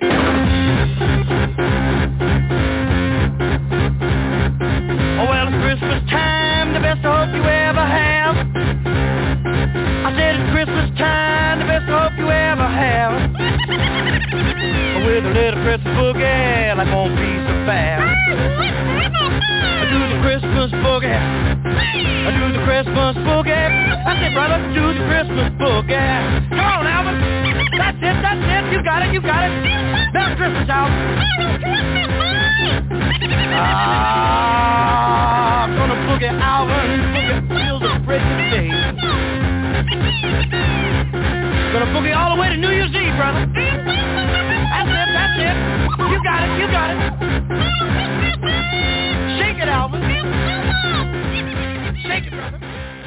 Oh, well, it's Christmas time, the best hope you ever have. I said it's Christmas time, the best hope you ever have. With a little Christmas boogie, life won't be so bad. I do the Christmas boogie. I do the Christmas boogie. That's it, brother. Do the Christmas boogie. Come on, Alvin. That's it. You got it. Merry Christmas, Alvin. I'm gonna boogie, Alvin. Boogie till the break of day. Gonna boogie all the way to New Year's Eve, brother. That's it. You got it. Shake it, Alvin. Shake it, brother.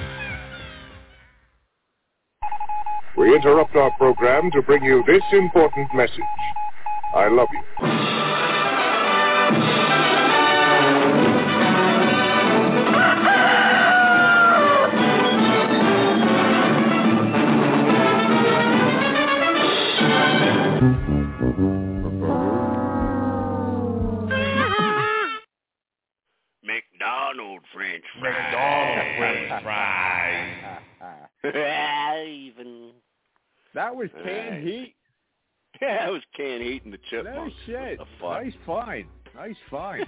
We interrupt our program to bring you this important message. I love you. McDonald's French fries. Even. That was canned heat. Yeah, that was canned heat in the chipmunks. No shit. Nice find.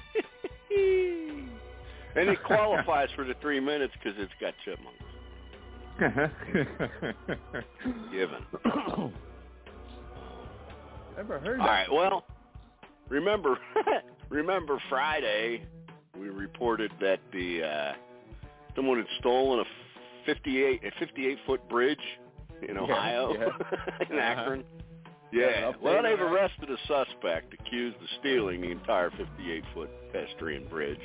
And it qualifies for the 3 minutes because it's got chipmunks. Given. Never heard that. All right, well, remember Friday, we reported that someone had stolen a 58-foot bridge in Ohio, in Akron. Yeah. Well, they've arrested a suspect accused of stealing the entire 58-foot pedestrian bridge.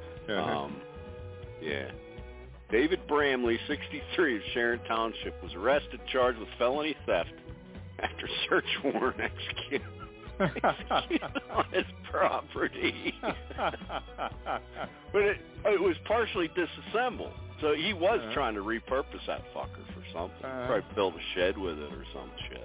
Yeah. David Bramley, 63, of Sharon Township, was arrested, charged with felony theft after search warrant executed on his property. But it was partially disassembled, so he was trying to repurpose that fucker for something. Probably build a shed with it or some shit.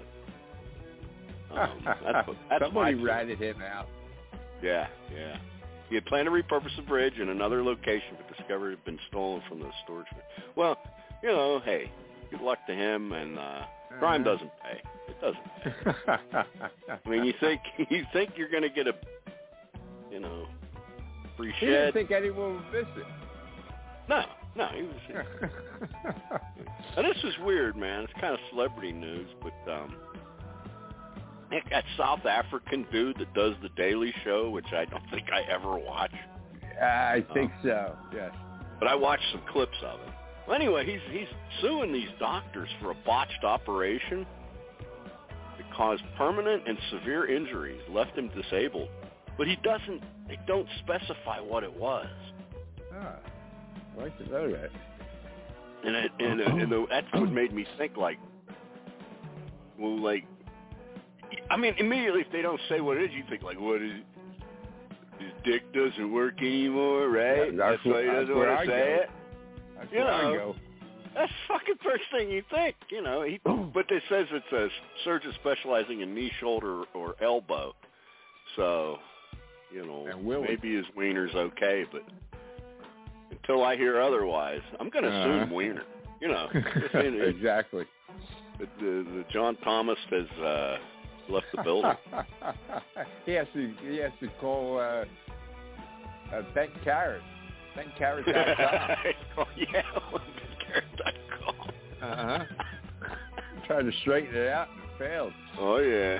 That's Somebody ratted him out. Yeah. He had planned to repurpose the bridge in another location, but discovered it had been stolen from the storage. Well, hey, good luck to him, and crime doesn't pay. It doesn't pay. I mean, you think you're going to get a, free shed? He didn't think anyone would miss it. No, he was. Now, this is weird, man. It's kind of celebrity news, but that South African dude that does the Daily Show, which I don't think I ever watch. I think so, yes. But I watched some clips of it. Well, anyway, he's suing these doctors for a botched operation that caused permanent and severe injuries, left him disabled. But they don't specify what it was. I'd like to know that. And that's what made me think, immediately if they don't say what it is, you think, what is it? His dick doesn't work anymore, right? Yeah, that's why he doesn't want to say it. That's where I go. That's the fucking first thing you think, But it says it's a surgeon specializing in knee, shoulder, or elbow. So, maybe his wiener's okay, but until I hear otherwise, I'm going to assume wiener. Exactly. The John Thomas has left the building. He has to call Ben Carrot. BenCarrot.com. Yeah, BenCarrot.com. Tried to straighten it out and it failed. Oh yeah.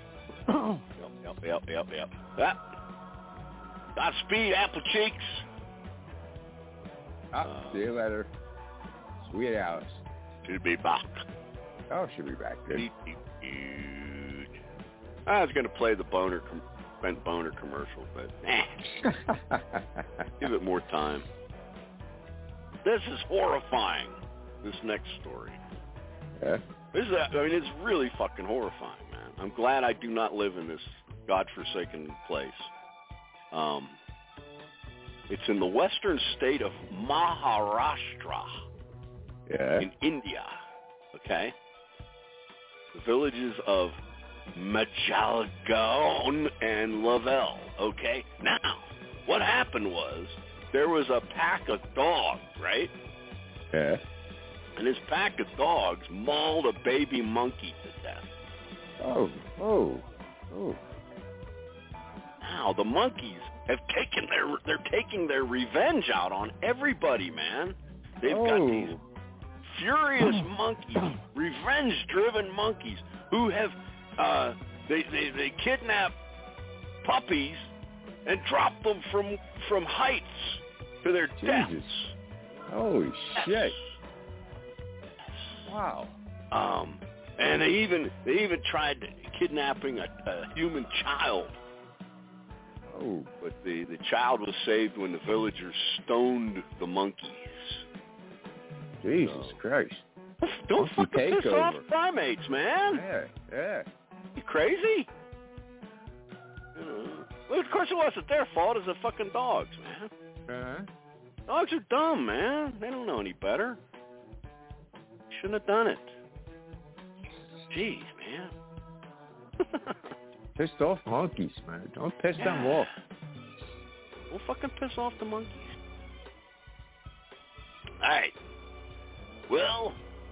Yep. Godspeed, Apple Cheeks. See you later. Sweet Alice. She'll be back. Oh, she'll be back good. I was going to play the Bent Boner commercial, but give it more time. This is horrifying, this next story. Yeah? It's really fucking horrifying, man. I'm glad I do not live in this godforsaken place. It's in the western state of Maharashtra in India, okay? The villages of Majalgaon and Lavelle, okay? Now, what happened was there was a pack of dogs, right? Yeah. And this pack of dogs mauled a baby monkey to death. Oh. Now, the monkeys have they're taking their revenge out on everybody, man. They've got these furious monkeys, revenge-driven monkeys who have they kidnap puppies and drop them from heights to their deaths. Holy shit! Wow. And they even tried kidnapping a human child. Oh. But the child was saved when the villagers stoned the monkeys. Jesus Christ. Don't fucking piss off primates, man. Yeah. You crazy? Well, of course it wasn't their fault. It's the fucking dogs, man. Dogs are dumb, man. They don't know any better. Shouldn't have done it. Jeez, man. Pissed off monkeys, man. Don't piss them off. Don't fucking piss off the monkeys. All right. Well,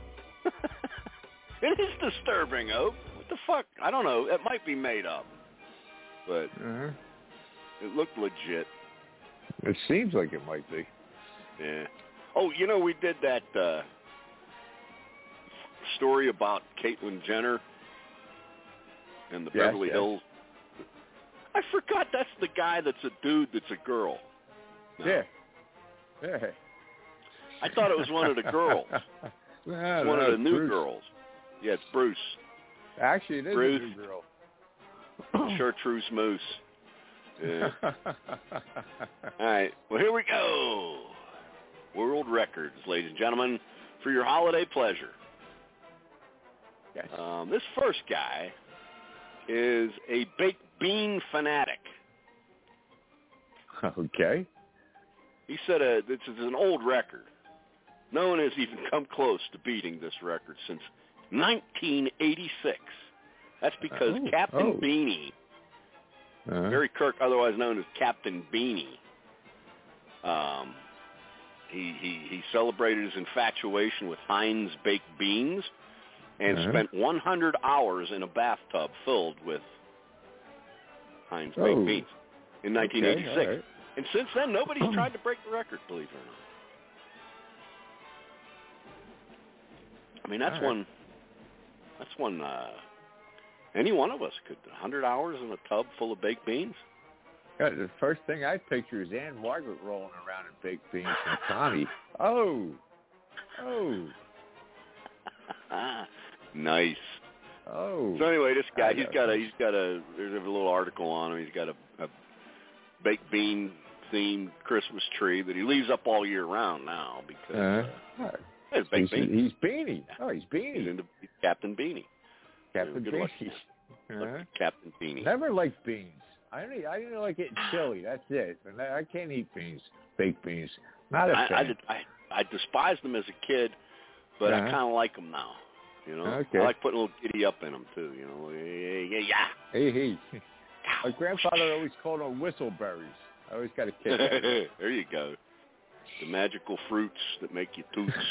it is disturbing, Oak. What the fuck? I don't know. It might be made up, but it looked legit. It seems like it might be. Yeah. Oh, we did that story about Caitlyn Jenner and the Beverly Hills. I forgot that's the guy that's a dude that's a girl. No. Yeah. I thought it was one of the girls. One of the new girls. Yeah, it's Bruce. Actually, it is Ruth. a new girl. Chartreuse Moose. Yeah. All right. Well, here we go. World records, ladies and gentlemen, for your holiday pleasure. Yes. This first guy is a baked bean fanatic. Okay. He said this is an old record. No one has even come close to beating this record since 1986. That's because Captain Beanie, Gary Kirk, otherwise known as Captain Beanie, he celebrated his infatuation with Heinz baked beans and spent 100 hours in a bathtub filled with Heinz baked beans in 1986. Okay, right. And since then, nobody's tried to break the record, believe it or not. I mean, that's one. Any one of us could. 100 hours in a tub full of baked beans. Yeah, the first thing I picture is Anne Margaret rolling around in baked beans and Tommy. Oh. Nice. Oh. So anyway, this guy, he's got a. There's a little article on him. He's got a baked bean themed Christmas tree that he leaves up all year round now because. He's Beanie. Oh, he's Beanie. He's Captain Beanie. Captain Beanie. Captain Beanie. Never liked beans. I didn't like getting chili. That's it. And I can't eat beans, baked beans. Not a fan. I despised them as a kid, but I kind of like them now. You know, Okay. I like putting a little giddy up in them too. You know, yeah. Hey. My grandfather always called them whistleberries. I always got a kick out of it. There you go. The magical fruits that make you toots.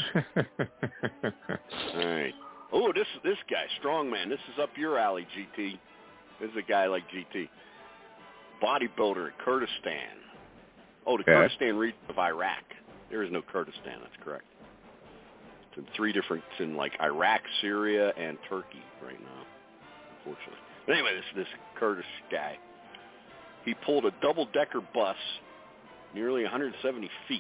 All right. Oh, this guy, strongman. This is up your alley, GT. This is a guy like GT. Bodybuilder in Kurdistan. Oh, the Kurdistan region of Iraq. There is no Kurdistan. That's correct. It's in it's in like Iraq, Syria, and Turkey right now, unfortunately. But anyway, this Kurdish guy, he pulled a double-decker bus nearly 170 feet.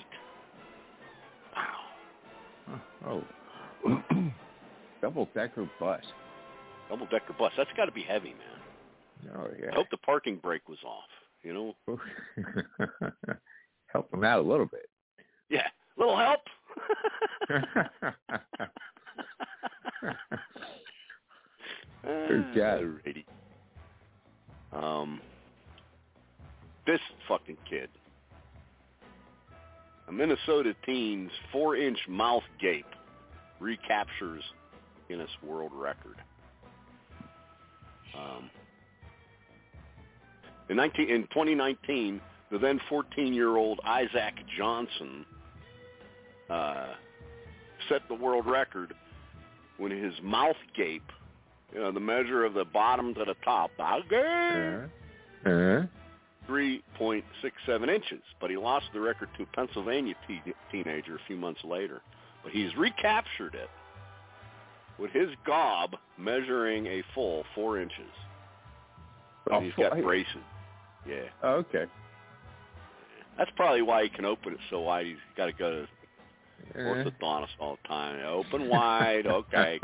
Wow. Double-decker bus. Double-decker bus. That's got to be heavy, man. Oh, yeah. I hope the parking brake was off, you know? Help them out a little bit. Yeah. Little help. Good job. This fucking kid. A Minnesota teen's 4-inch mouth gape recaptures Guinness World Record. In 2019, the then 14-year-old Isaac Johnson set the world record when his mouth gape, you know, the measure of the bottom to the top, 3.67 inches. But he lost the record to a Pennsylvania teenager a few months later. But he's recaptured it with his gob measuring a full 4 inches. But he's got braces. Yeah. Oh, okay. That's probably why he can open it so wide. He's got to go to orthodontist all the time. Open wide. Okay.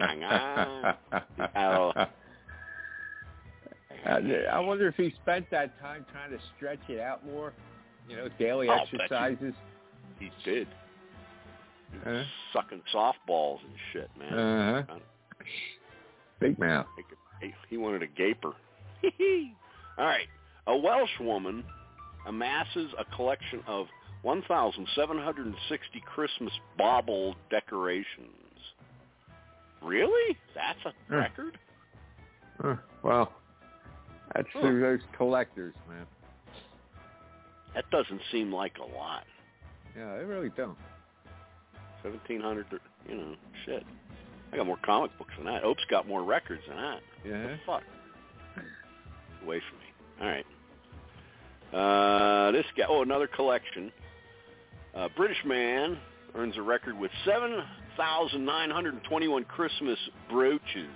I wonder if he spent that time trying to stretch it out more. You know, daily exercises. He did. He was sucking softballs and shit, man. Big mouth. He wanted a gaper. All right. A Welsh woman amasses a collection of 1,760 Christmas bauble decorations. Really? That's a record? Well, that's those collectors, man. That doesn't seem like a lot. Yeah, they really don't. 1,700, you know, shit. I got more comic books than that. Ope's got more records than that. Yeah. What the fuck? Away from me. All right. This guy, another collection. A British man earns a record with 7,921 Christmas brooches.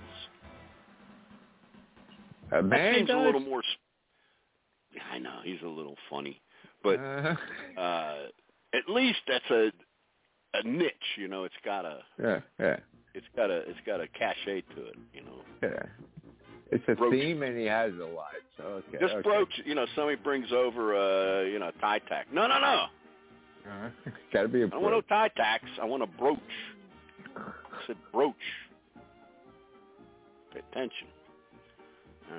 That seems a little more. I know, he's a little funny, but at least that's a niche, you know. It's got a it's got a cachet to it, you know. Yeah. It's a Brooch. theme, and he has a lot. So, okay. Just okay. brooch. Somebody brings over, tie tack. No. Got to be a I don't want no tie tacks. I want a brooch. I said brooch. Pay attention. All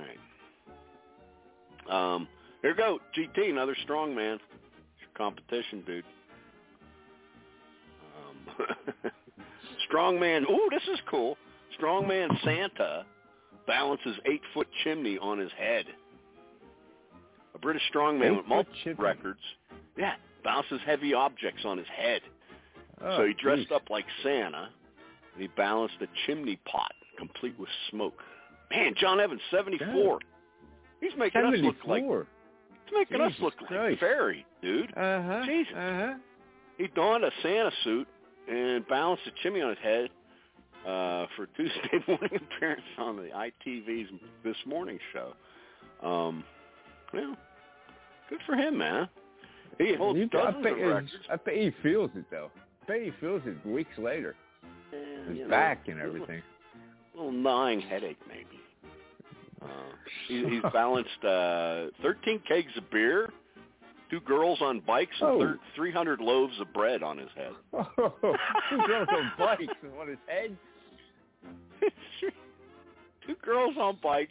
right. Here you go. GT, another strongman. It's your competition, dude. Strongman. Ooh, this is cool. Strongman Santa balances 8-foot chimney on his head. A British strongman with multiple records. Yeah, balances heavy objects on his head. So he dressed up like Santa, and he balanced a chimney pot, complete with smoke. Man, John Evans, 74. He's making 74. us look like... He's making us look like fairy, dude. Jesus. He donned a Santa suit and balanced a chimney on his head for Tuesday morning appearance on the ITV's This Morning show. Well, good for him, man. He holds dozens of records. I bet he feels it, though. I bet he feels it weeks later. His back and everything. A little gnawing headache, maybe. He's balanced 13 kegs of beer, 2 girls on bikes, and 300 loaves of bread on his head. 2 girls on bikes and on his head? 2 girls on bikes.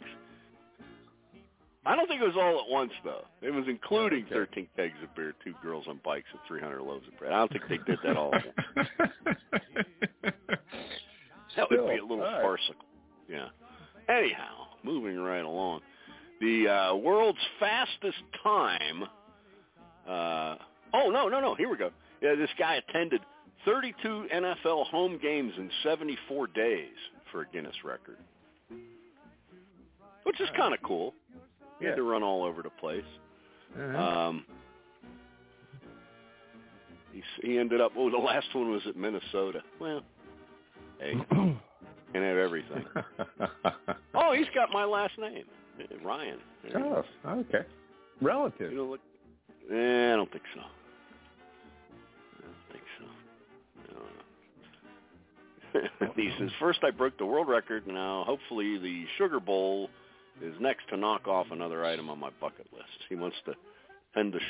I don't think it was all at once, though. It was including 13 kegs of beer, 2 girls on bikes, and 300 loaves of bread. I don't think they did that all at once. That would be a little farcical. Yeah. Anyhow, moving right along. The world's fastest time. No. Here we go. Yeah, this guy attended 32 NFL home games in 74 days for a Guinness record, which is kind of cool. He had to run all over the place. He ended up. Oh, the last one was at Minnesota. Well, hey, can have everything. Oh, he's got my last name, Ryan. Oh, okay. Relative. I don't think so. He says, first I broke the world record. Now, hopefully the Sugar Bowl is next to knock off another item on my bucket list. He wants to attend the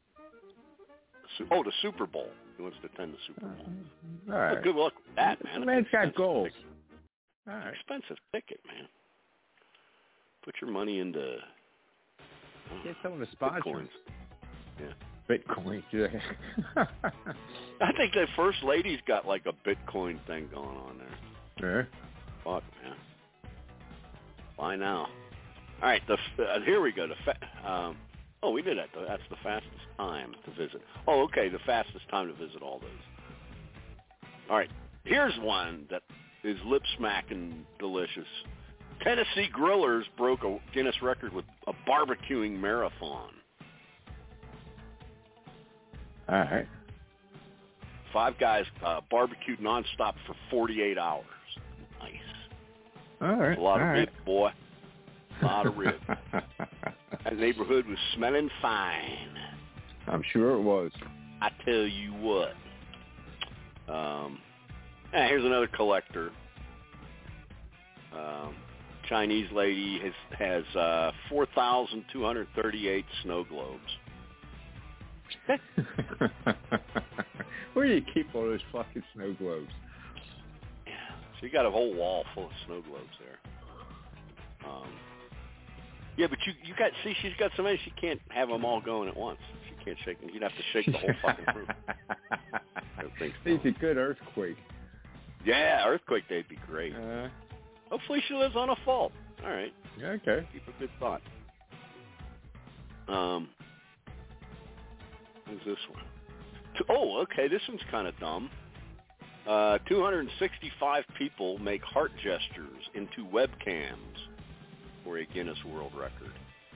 Super Bowl. He wants to attend the Super Bowl. All right. Well, good luck with that, man. The man's got goals. All right. Expensive ticket, man. Put your money into get some of the sponsors. Bitcoins. Yeah. Bitcoin. Yeah. I think the first lady's got like a Bitcoin thing going on there. Yeah. Fuck, man. Why now? All right, here we go. We did that. That's the fastest time to visit. Oh, okay, the fastest time to visit all those. All right, here's one that is lip-smacking delicious. Tennessee Grillers broke a Guinness record with a barbecuing marathon. All right. 5 guys barbecued nonstop for 48 hours. Nice. All right. A lot of rib, boy. A lot of rib. That neighborhood was smelling fine. I'm sure it was. I tell you what. Here's another collector. Chinese lady has 4,238 snow globes. Where do you keep all those fucking snow globes? Yeah, so you got a whole wall full of snow globes there. Yeah, but you got she's got so many she can't have them all going at once. She can't shake them. You'd have to shake the whole fucking room. It's a good earthquake. Yeah, earthquake day'd be great. Hopefully she lives on a fault. All right. Yeah, okay. Keep a good thought. Who's this one? Oh, okay. This one's kind of dumb. 265 people make heart gestures into webcams for a Guinness World Record.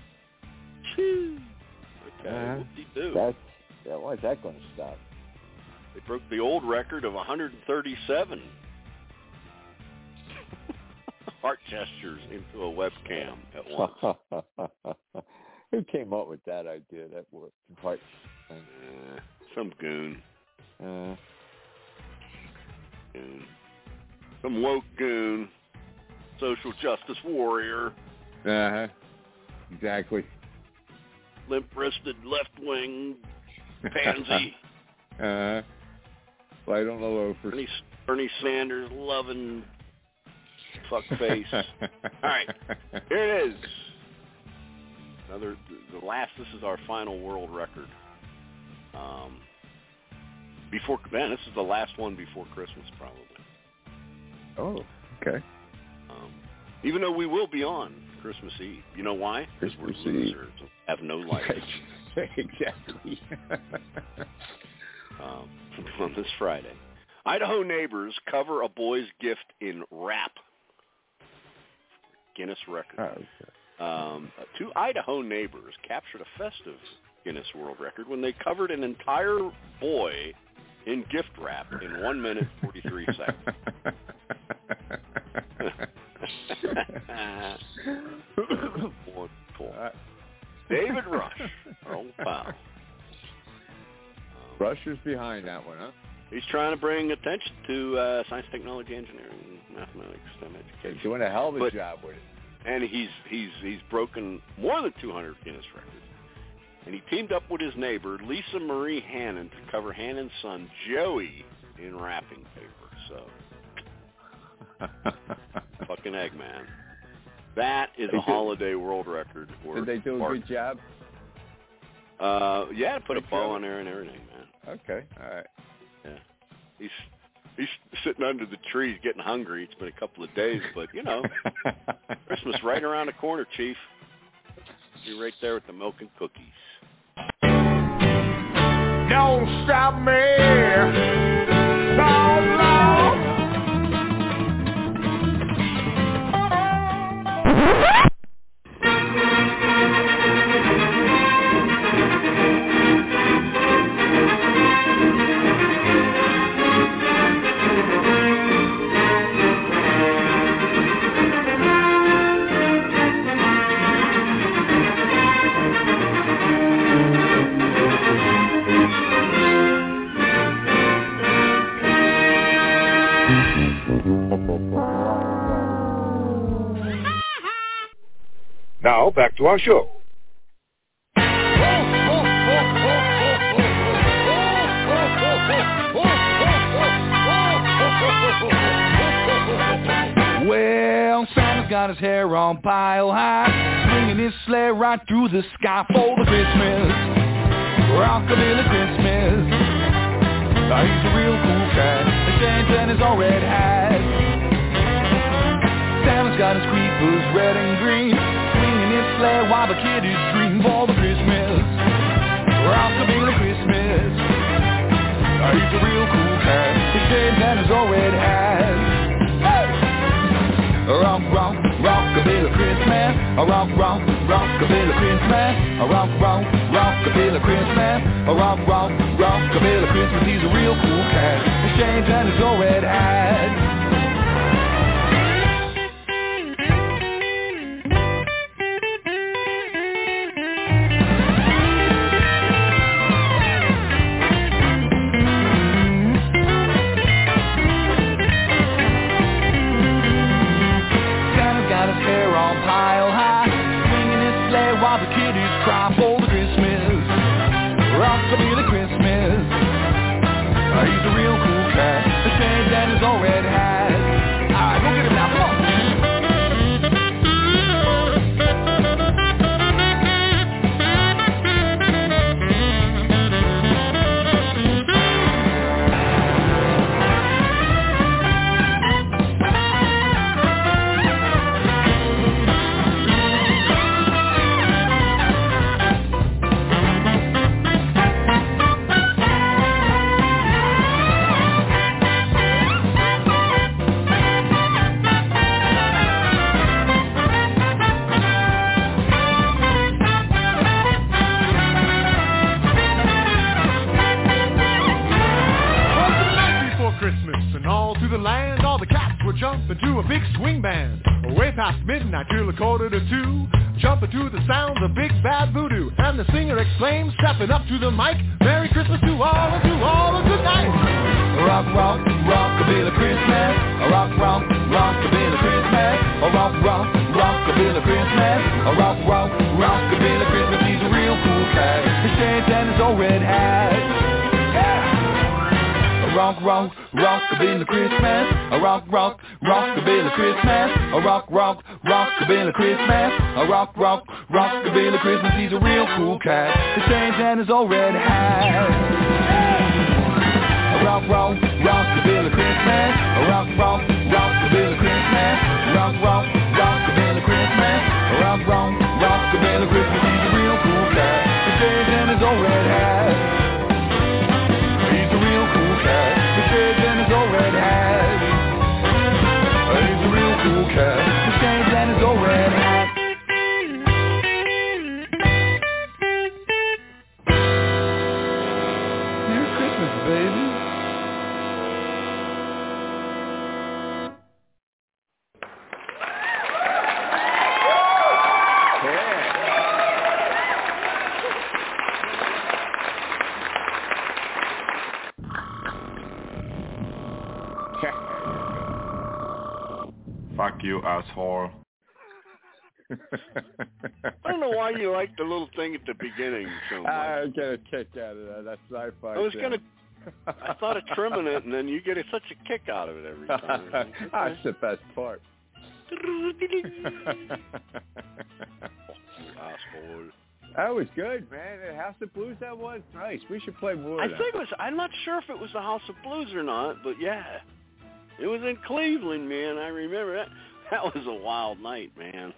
Okay, whoop-de-doo. Why's that going to stop? They broke the old record of 137 heart gestures into a webcam at once. Who came up with that idea? That heart thing? Some goon. Some woke goon. Social justice warrior. Uh-huh. Exactly. Limp-wristed left-wing pansy. Well, I don't know if Bernie Sanders loving fuckface. All right, here it is. This is our final world record. This is the last one before Christmas, probably. Oh, okay. Even though we will be on Christmas Eve. You know why? Because we're losers and have no life. Exactly. On this Friday. Idaho neighbors cover a boy's gift in rap. Guinness record. Oh, okay. 2 Idaho neighbors captured a festive Guinness World Record when they covered an entire boy in gift wrap in 1 minute 43 seconds. David Rush, our old pal. Rush is behind that one, huh? He's trying to bring attention to science, technology, engineering, mathematics, STEM education. He's doing a hell of a job with it. And he's broken more than 200 Guinness records. And he teamed up with his neighbor, Lisa Marie Hannon, to cover Hannon's son, Joey, in wrapping paper. So, fucking Eggman. That is a holiday world record. Did they do a good job? Yeah, put a bow on there and everything, man. Okay, all right. Yeah. He's sitting under the trees getting hungry. It's been a couple of days, but, you know, Christmas right around the corner, Chief. Be right there with the milk and cookies. Don't stop me, no, no. Now, back to our show. Well, Santa's got his hair on pile high, swinging his sleigh right through the sky for the Christmas, rockabilly Christmas. He's a real cool cat, the Santa is all red hat. Santa's got his creepers red and green, swinging his sleigh while the kiddies dream for the Christmas, rockabilly Christmas. He's a real cool cat, his Santa's all red hat. Rock, rock, rockabilly Christmas. Rock, rock, rockabilly Christmas. Rock, rock, rockabilly Christmas. Rock, rock, rockabilly Christmas. He's a real cool cat. His chains and his old red hat. While the kiddies cry for the Christmas, rockabilly Christmas. He's a real cool cat, the shades and his old red hat. Alright, go get him now, come on. Jumping to a big swing band, way past midnight till a quarter to 2. Jumping to the sounds of big bad voodoo, and the singer exclaims, stepping up to the mic, Merry Christmas to all and good night. Rock, rockabilly Christmas. Rock, rockabilly Christmas. Rock, rockabilly Christmas. A rockabilly Christmas. He's a real cool cat. His shades and his old red hat. Yeah. A rockabilly Christmas. A rockabilly Christmas. A rockabilly Christmas. A rockabilly Christmas. He's a real cool cat. His shades and his old red hat. A rockabilly Christmas. A rockabilly Christmas. Rockabilly Christmas. A rockabilly Christmas. He's a real cool cat. His shades and his old red hat. He's a real cool cat. His shades and his old red hat. He's a real cool cat. His shades and his old red hat. Merry Christmas, baby. Fuck you, asshole. I don't know why you like the little thing at the beginning so much. I get a kick out of that. That's sci-fi. I thought of trimming it, and then you get such a kick out of it every time. Like, okay. That's the best part. Asshole. That was good, man. The House of Blues, that was nice. We should play more of that. I'm not sure if it was the House of Blues or not, but yeah. It was in Cleveland, man. I remember that. That was a wild night, man.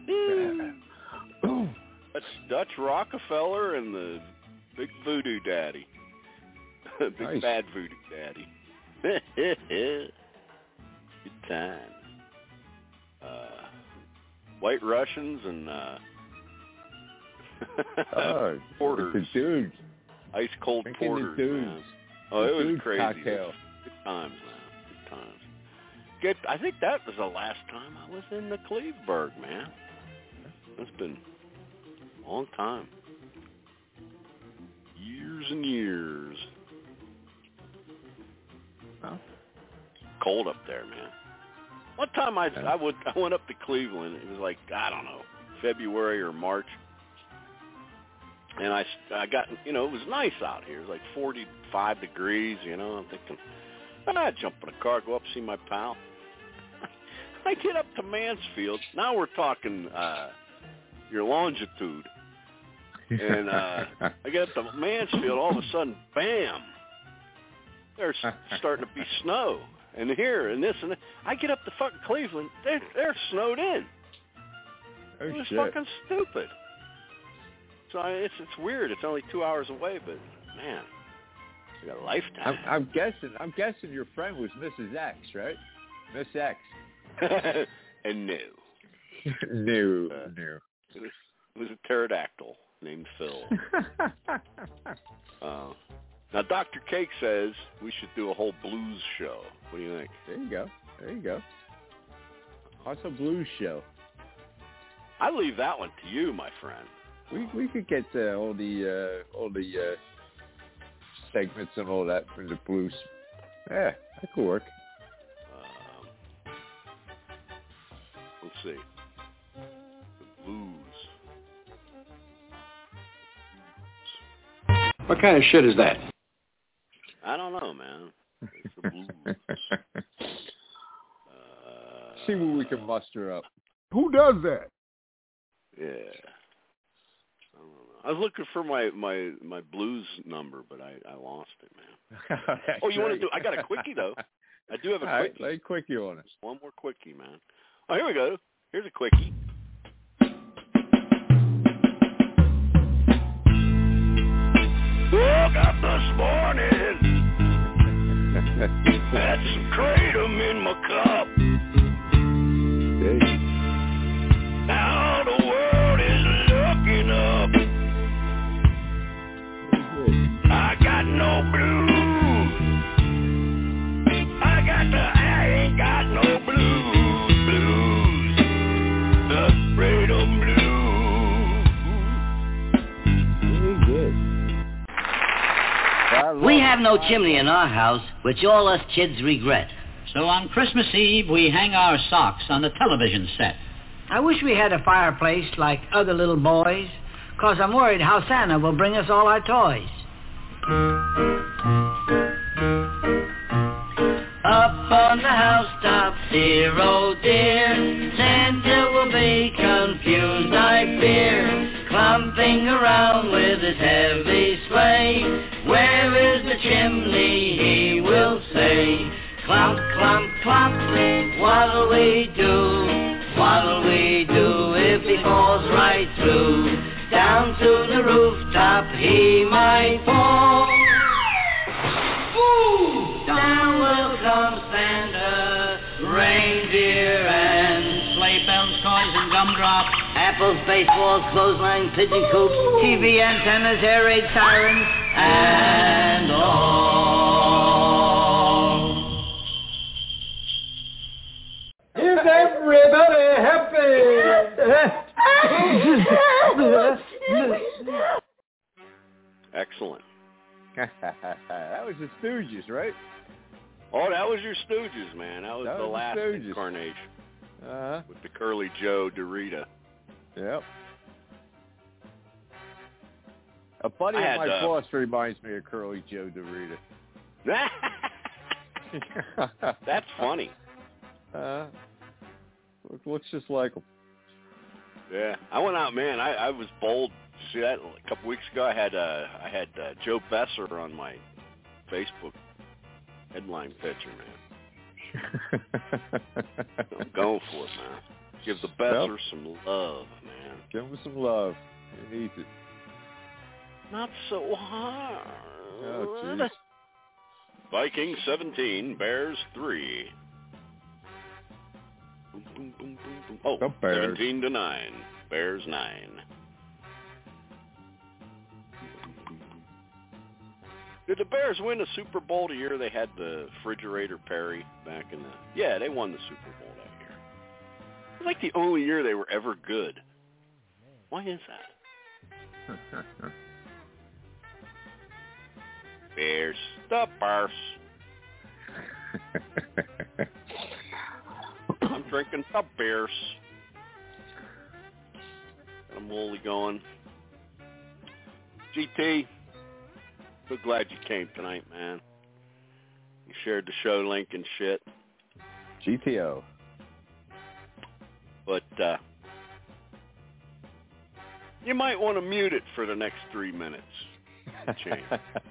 That's Dutch Rockefeller and the Big Voodoo Daddy. Big nice. Bad Voodoo Daddy. Good time. White Russians and porters. The dudes. Ice cold Drinking porters. The dudes. Man. Oh, it was crazy. Cocktail. Good times, man. Good times. I think that was the last time I was in the Cleveburg, man. It's been a long time. Years and years. Well, cold up there, man. One time I went up to Cleveland. It was like, I don't know, February or March. And I got, it was nice out here. It was like 45 degrees, I'm thinking, I'd jump in a car, go up, see my pal. I get up to Mansfield. Now we're talking your longitude. And I get up to Mansfield, all of a sudden, bam, there's starting to be snow. And here, and this, and that. I get up to fucking Cleveland, they're snowed in. Oh, it was shit. fucking stupid. So it's weird. It's only 2 hours away, but, man, it's like a lifetime. I'm guessing your friend was Mrs. X, right? Miss X. And no. No. It was a pterodactyl named Phil. Now, Dr. Cake says we should do a whole blues show. What do you think? There you go. Also, blues show. I leave that one to you, my friend. We could get all the segments and all that from the blues. Yeah, that could work. Let's see. The blues. What kind of shit is that? I don't know, man. It's the blues. See what we can muster up. Who does that? Yeah. I don't know. I was looking for my blues number, but I lost it, man. Oh, you want to do? I got a quickie though. I do have a quickie. Lay a quickie on us. One more quickie, man. Oh, here we go. Here's a quickie. Woke up this morning, had some kratom in my cup. Now the world is looking up. I got no blues. I ain't got no blues. The kratom blues. We have no chimney in our house, which all us kids regret. So on Christmas Eve, we hang our socks on the television set. I wish we had a fireplace like other little boys, 'cause I'm worried how Santa will bring us all our toys. Up on the housetop, dear, oh dear, Santa will be confused, I fear, clumping around with his heavy sleigh. Where is the chimney, he will say. Clump, clump, clump, what'll we do? What'll we do if he falls right through? Down to the rooftop he might fall. Ooh! Down will come Santa, reindeer and sleigh bells, toys and gumdrops, apples, baseballs, clothesline, pigeon coops, TV antennas, air raid sirens, and all. Is everybody happy? Excellent. That was the Stooges, right? Oh, that was your Stooges, man. That was the last Stooges. incarnation. Uh-huh. With the Curly Joe Dorita. Yep. A buddy of my boss reminds me of Curly Joe Dorita. That's funny. Looks just like him. Yeah, I went out, man. I was bold. See that a couple weeks ago? I had Joe Besser on my Facebook headline picture, man. I'm going for it, man. Give the Besser some love, man. Give him some love. He needs it. Not so hard. Oh, jeez. Vikings 17, Bears 3. Boom, boom, boom, boom, boom. Oh, 17-9, Bears 9. Did the Bears win the Super Bowl the year they had the Refrigerator Perry back in the... Yeah, they won the Super Bowl that year. It was like the only year they were ever good. Why is that? Bears. The Bears. I'm drinking the Bears. Got a molly going. GT. So glad you came tonight, man. You shared the show link and shit. GTO. But you might want to mute it for the next 3 minutes. Change.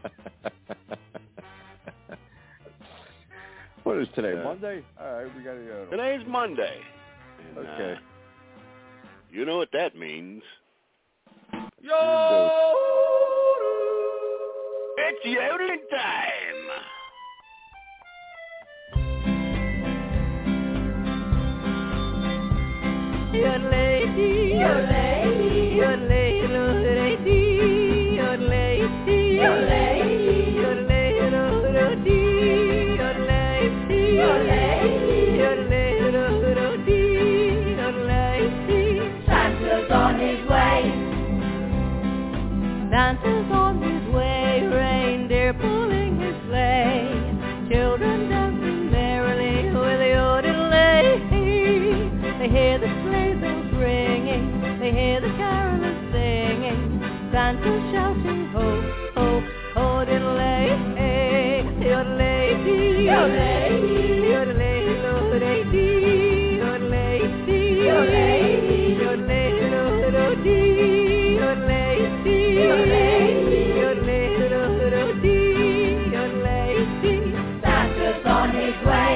What is today? Monday? All right, we got to go. Today's Monday. And, okay. You know what that means. Yo! It's yodeling time. Yodelay, yodelay, yodelay, yodelay, yodelay, yodelay, yodelay, yodelay. Santa's on his way. Santa's on his way, reindeer pulling his sleigh, children dancing merrily with a yodelay. They hear the sleigh bells ringing, they hear the carolers singing, Santa's shouting ho, ho, ho, diddley, yodelay, yodelay, yodelay, yodelay, yodelay, yodelay, yodelay, yodelay. Santa's on his way.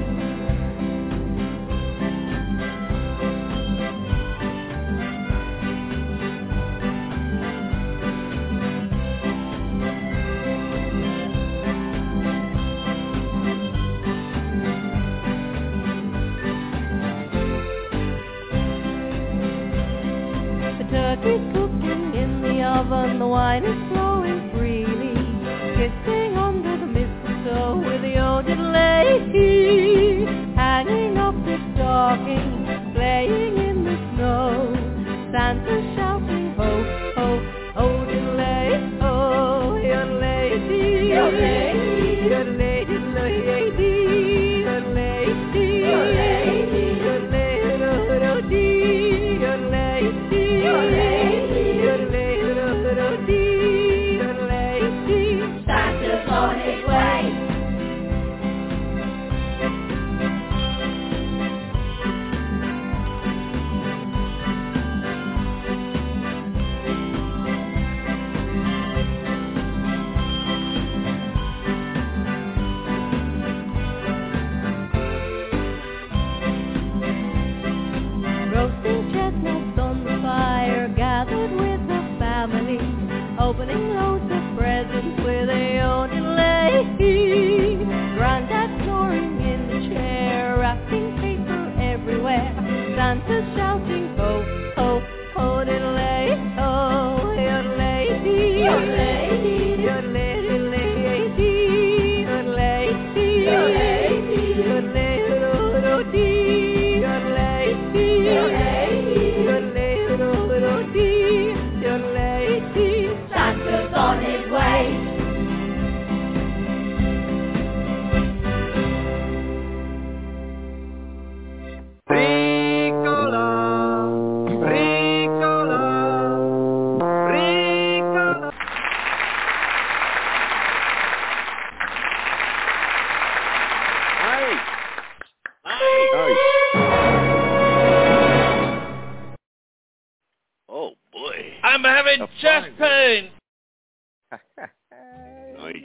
The turkey's cooking in the oven, the wine is flowing freely, kissing under the mistletoe with the yodelay, hanging up the stocking, playing in the snow, Santa's shouting ho, ho, ho, diddley, ho, yodelay, yodelay, yodelay, yodelay, yodelay, yodelay, yodelay, yodelay, Nice.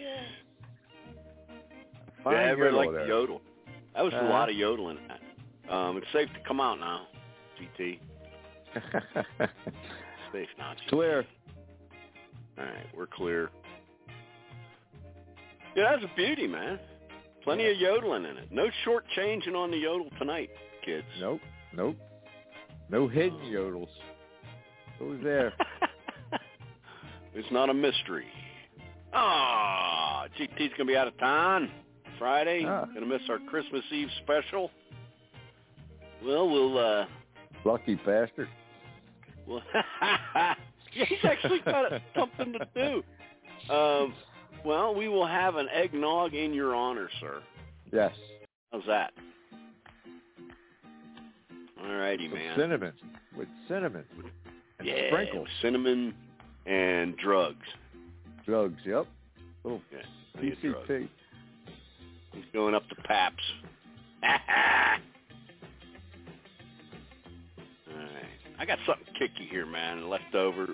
Fine Yeah, everybody yodel liked there. the yodel. That was a Uh-huh. lot of yodeling in that. It's safe to come out now, GT. Safe now, GT. Clear. All right, we're clear. Yeah, that's a beauty, man. Plenty of yodeling in it. No shortchanging on the yodel tonight, kids. Nope. No hidden yodels. Who's there? It's not a mystery. GT's going to be out of town Friday. Going to miss our Christmas Eve special. Well, we'll... Lucky bastard. Well, he's actually got something to do. Well, we will have an eggnog in your honor, sir. Yes. How's that? All righty, man. With cinnamon. And Yeah, sprinkles. cinnamon and drugs. Drugs, yep. Little Yeah, plenty of drugs. PCP. He's going up to Paps. All right. I got something kicky here, man, left over.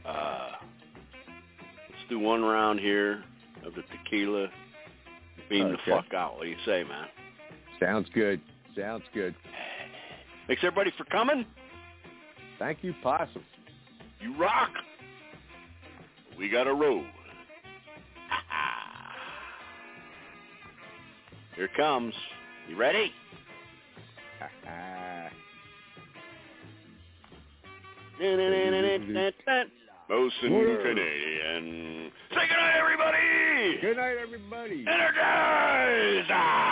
Let's do one round here of the tequila. Beam the fuck out. What do you say, man? Sounds good. Thanks, everybody, for coming. Thank you, Possum. You rock. We got to roll. Here it comes. You ready? Mosin Canadian. Say goodnight, everybody. Good night, everybody. Energize.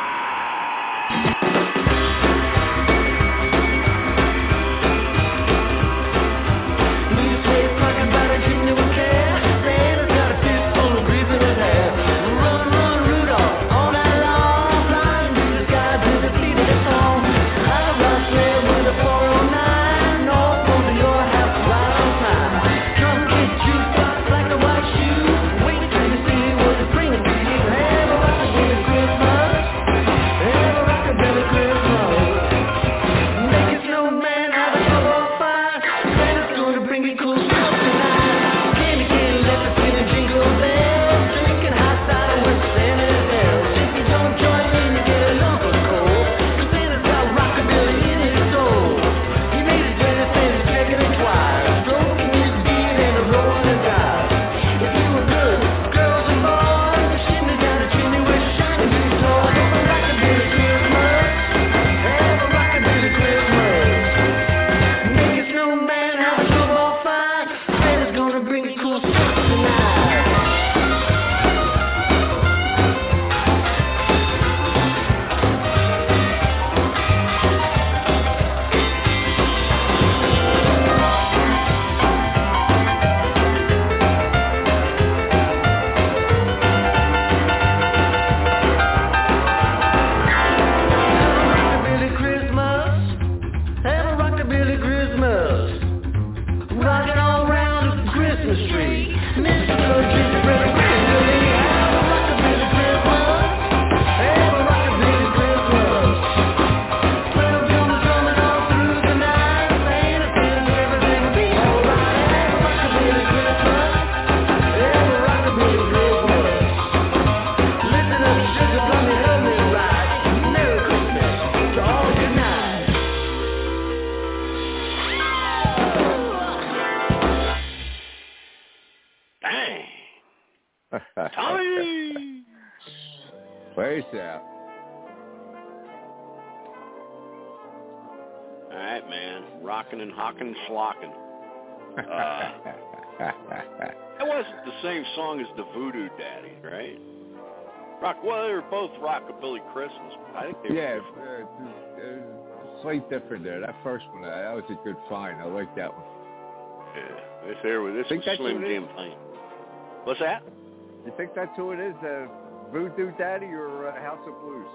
Where's that? All right, man. Rockin' and hockin' and slockin'. That wasn't the same song as the Voodoo Daddy, right? Well, they were both Rockabilly Christmas. I think they were different. Slight different there. That first one, that was a good find. I like that one. Yeah, this was Slim Jim playing. What's that? You think that's who it is, Voodoo Daddy or House of Blues?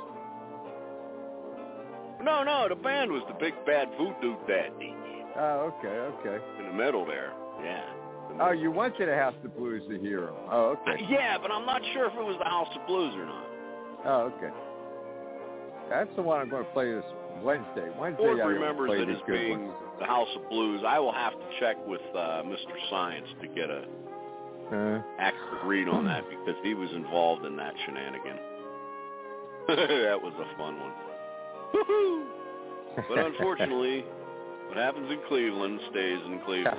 No, the band was the Big Bad Voodoo Daddy. Oh, okay. In the middle there, yeah. Oh, you wanted a House of Blues to hear him. Oh, okay. Yeah, but I'm not sure if it was the House of Blues or not. Oh, okay. That's the one I'm going to play this Wednesday. Ford remembers it as being the House of Blues. I will have to check with Mr. Science to get a act read on that because he was involved in that shenanigan. That was a fun one. Woo-hoo! But unfortunately, what happens in Cleveland stays in Cleveland.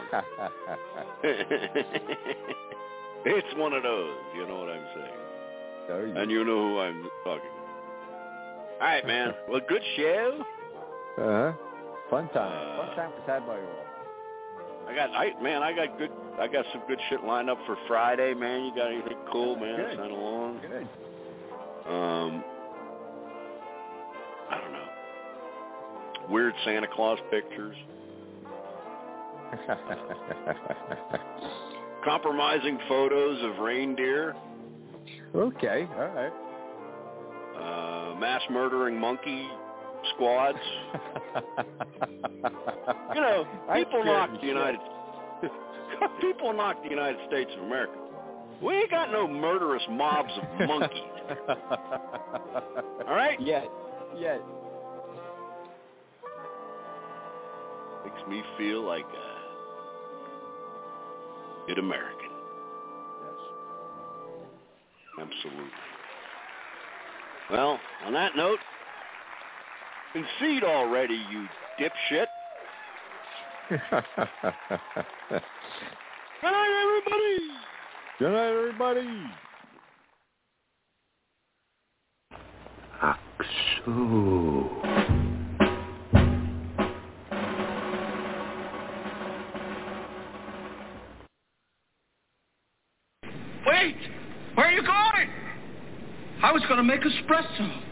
It's one of those, you know what I'm saying. And you know who I'm talking about. All right, man. Well, good show. Fun time. Fun time was had by all. I got some good shit lined up for Friday, man. You got anything cool, man? Good. Send along. Good. I don't know. Weird Santa Claus pictures. Compromising photos of reindeer. Okay, all right. Mass murdering monkey squads. You know, people knock the United States of America. We ain't got no murderous mobs of monkeys. All right? Yet. Makes me feel like a good American. Yes. Absolutely. Well, on that note, concede already, you dipshit. Good night, everybody. Good night, everybody. Aksu. Wait! Where are you going? I was going to make espresso.